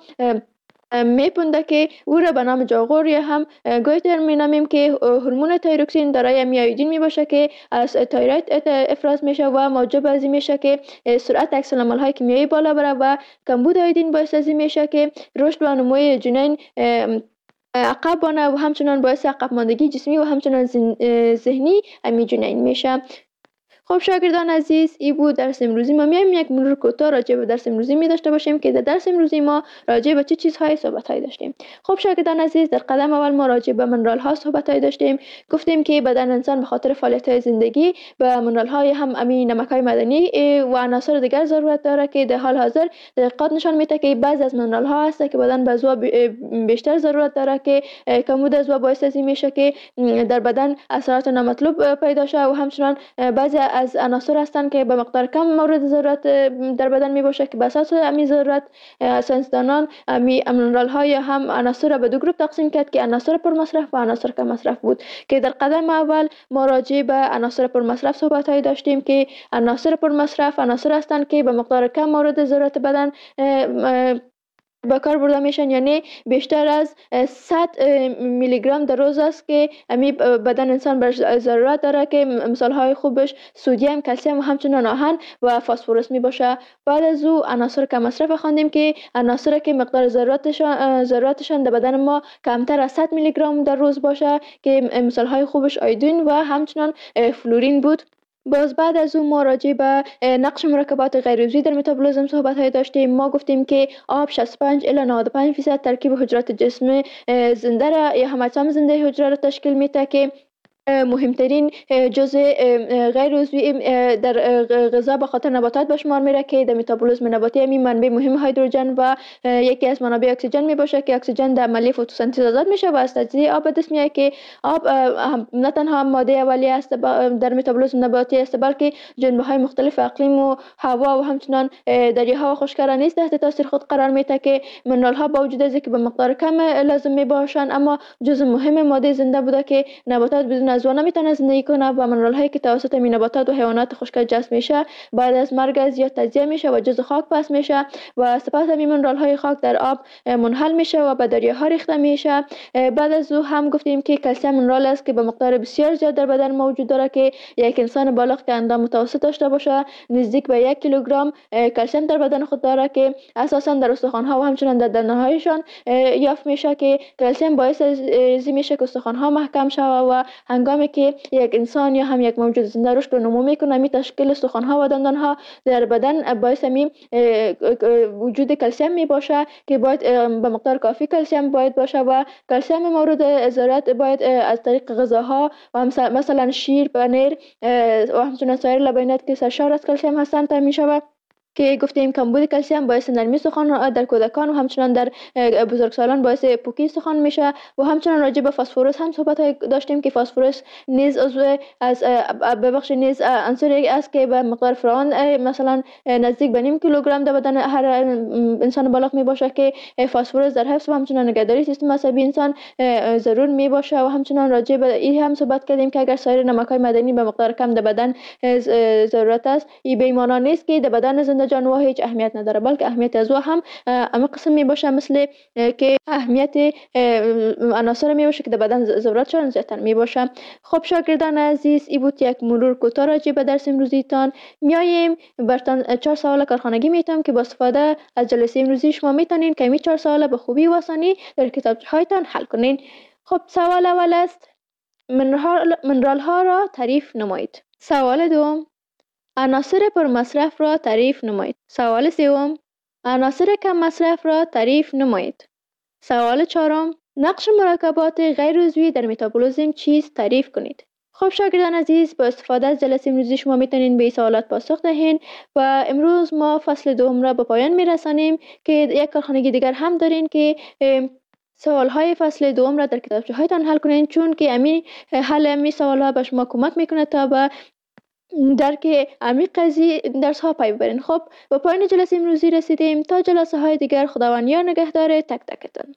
میپونده که او را به نام جاغور یا هم گویتر مینامیم که هورمون تایروکسین دارای میایودین می باشه که از تایروید افراز میشه و موجب از این میشه که سرعت عکس العمل های کیمیایی بالا بره و کمبود آیودین باعث از این میشه که رشد و نموی جنین عقب بانه و همچنان باعث عقب ماندگی جسمی و همچنان ذهنی امی جنین میشه. خب شاگردان عزیز، این بود درس امروزی ما. میایم یک مرور کوتاه راجع به درس امروزی می داشته باشیم که در درس امروزی ما راجع به چه چیزهای صحبت‌های داشتیم. خب شاگردان عزیز، در قدم اول ما راجع به منرال ها صحبت‌های داشتیم. گفتیم که بدن انسان به خاطر فعالیت‌های زندگی به منرال های هم امی نمک‌های معدنی و عناصر دیگر ضرورت داره که در حال حاضر تحقیقات نشان میده که بعضی از منرال ها هست که بدن به زوا بیشتر ضرورت داره که کمبود از باعث از این میشه که در بدن اثرات نامطلوب پیدا شه و همچنان بعضی از عناصر هستند که به مقدار کم مورد ضرورت در بدن می باشه که به اساس امی ضرورت ساینسدانان امی منرال های هم عناصر را به دو گروه تقسیم کرد که عناصر پر مصرف و عناصر کم مصرف بود که در قدم اول ما راجع به عناصر پر مصرف صحبت های داشتیم که عناصر پر مصرف عناصر هستند که به مقدار کم مورد ضرورت بدن به کار برده میشن، یعنی بیشتر از صد میلی گرم در روز است که امی بدن انسان بر ضرورت داره که مثال های خوبش سدیم، کلسیم و همچنان آهن و فسفرس می باشه. بعد از او عناصر کم مصرف خواندیم که عناصر که مقدار ضرورتشان ضرورتشان در بدن ما کمتر از صد میلی گرم در روز باشه که مثال های خوبش آیودین و همچنان فلورین بود. باز بعد از اون ما راجع به نقش مرکبات غیر عضوی در متابولیسم صحبت های داشتیم. ما گفتیم که آب شصت و پنج الی نود و پنج درصد ترکیب حجرات جسم زنده را یا هم اجسام زنده حجره را تشکیل میده که مهمترین جزء غیر عضوی در غذا به خاطر نباتات به شمار میره که در متابولیسم نباتی همین منبع مهم هیدروژن و یکی از منابع اکسیژن می باشه که اکسیژن در عملیه فتوسنتز آزاد میشه و از تجزیه آب به دست میاد که آب نه تنها ماده اولیه است در متابولیسم نباتی است بلکه جنبه های مختلف اقلیم و هوا و همچنان دریاها و خشکی‌ها نیز تحت تاثیر خود قرار میده که منرال ها با وجود از اینکه به مقدار کم لازم می باشن اما جزء مهم ماده زنده بوده که نباتات بدون از نمیتونه زندگی کنه و منرال هایی که توسط نباتات و حیوانات خشک جذب میشه بعد از مرگ زیاد تجزیه میشه و جزو خاک پس میشه و سپس همین منرال های خاک در آب منحل میشه و به دریاها ریخته میشه. بعد از او هم گفتیم که کلسیم منرال است که به مقدار بسیار زیاد در بدن موجود داره که یک انسان بالغ که اندام متوسط داشته باشه نزدیک به یک کیلوگرم کلسیم در بدن خود داره که اساسا در استخوان ها و همچنین در دندان هایشان یافت میشه که کلسیم باعث ازی میشه که استخوان ها محکم شوه و هنگامی که یک انسان یا هم یک موجود زنده رشد و نمو میکنه می تشکیل استخوان ها و دندان ها در بدن باعث می وجود کلسیم می باشه که باید به مقدار کافی کلسیم باید باشه و کلسیم مورد ضرورت باید از طریق غذاها و مثلا شیر، پنیر و همچنین سایر لبنیات که سرشار از کلسیم هستند تامین میشود که گفتیم کمبود کلسیم باعث نرمی سخن در کودکان و همچنین در بزرگسالان باعث پوکی سخن میشه و همچنین راجع به فسفرس هم صحبت داشتیم که فسفرس نیز عضو از ببخش نیز عنصری است که به مقدار فراوان مثلا نزدیک به نیم کیلوگرم در بدن هر انسان بالغ می باشه که فسفرس در حفظ و همچنین نگهداری سیستم عصبی انسان ضرور می باشه و همچنین راجع به این هم صحبت کردیم که اگر سایر نمک‌های معدنی به مقدار کم در بدن ضرورت است این به معنی نیست که در بدن زنده جانور هیچ اهمیت نداره بلکه اهمیت از او هم اما قسم می باشه مثل که اهمیت عناصر می باشه که در بدن ضرورتشان زیادتر می باشه. خب شاگردان عزیز این بود یک مرور کوتاه راجع به درس امروزیتان. میاییم برتان چهار سوال کارخانگی میتونم که با استفاده از جلسه امروزی شما میتونین که این چهار سوال به خوبی و آسانی در کتابچه هایتان حل کنین. خب سوال اول است منرال ها را تعریف نمایید. سوال دوم عناصر پر مصرف را تعریف نمایید. سوال سوم عناصر کم مصرف را تعریف نمایید. سوال چهارم نقش مرکبات غیر عضوی در متابولیسم چیست تعریف کنید. خب شاگردان عزیز با استفاده از جلسه امروزی شما میتونین به این سوالات پاسخ دهین و امروز ما فصل دوم را به پایان میرسانیم که یک کارخانگی دیگر هم دارین که سوال های فصل دوم را در کتابچه هایتان حل کنین چون که امی حل امی سوال ها به شما کمک میکنه تا به درک عمیق قضیه درس ها پی ببرین. خب به پایان جلسه امروزی رسیدیم. تا جلسه های دیگر خداوند یار نگهدار تک تکتون.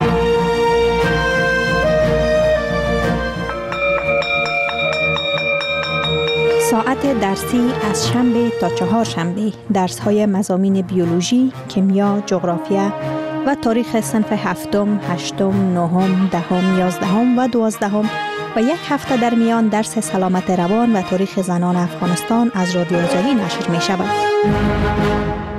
ساعت درسی از شنبه تا چهار شنبه درس های مضامین بیولوژی، کیمیا، جغرافیا و تاریخ صنف هفتم، هشتم، نهم، دهم، یازدهم و دوازدهم و یک هفته در میان درس سلامت روان و تاریخ زنان افغانستان از رادیو آزادی نشر می شود.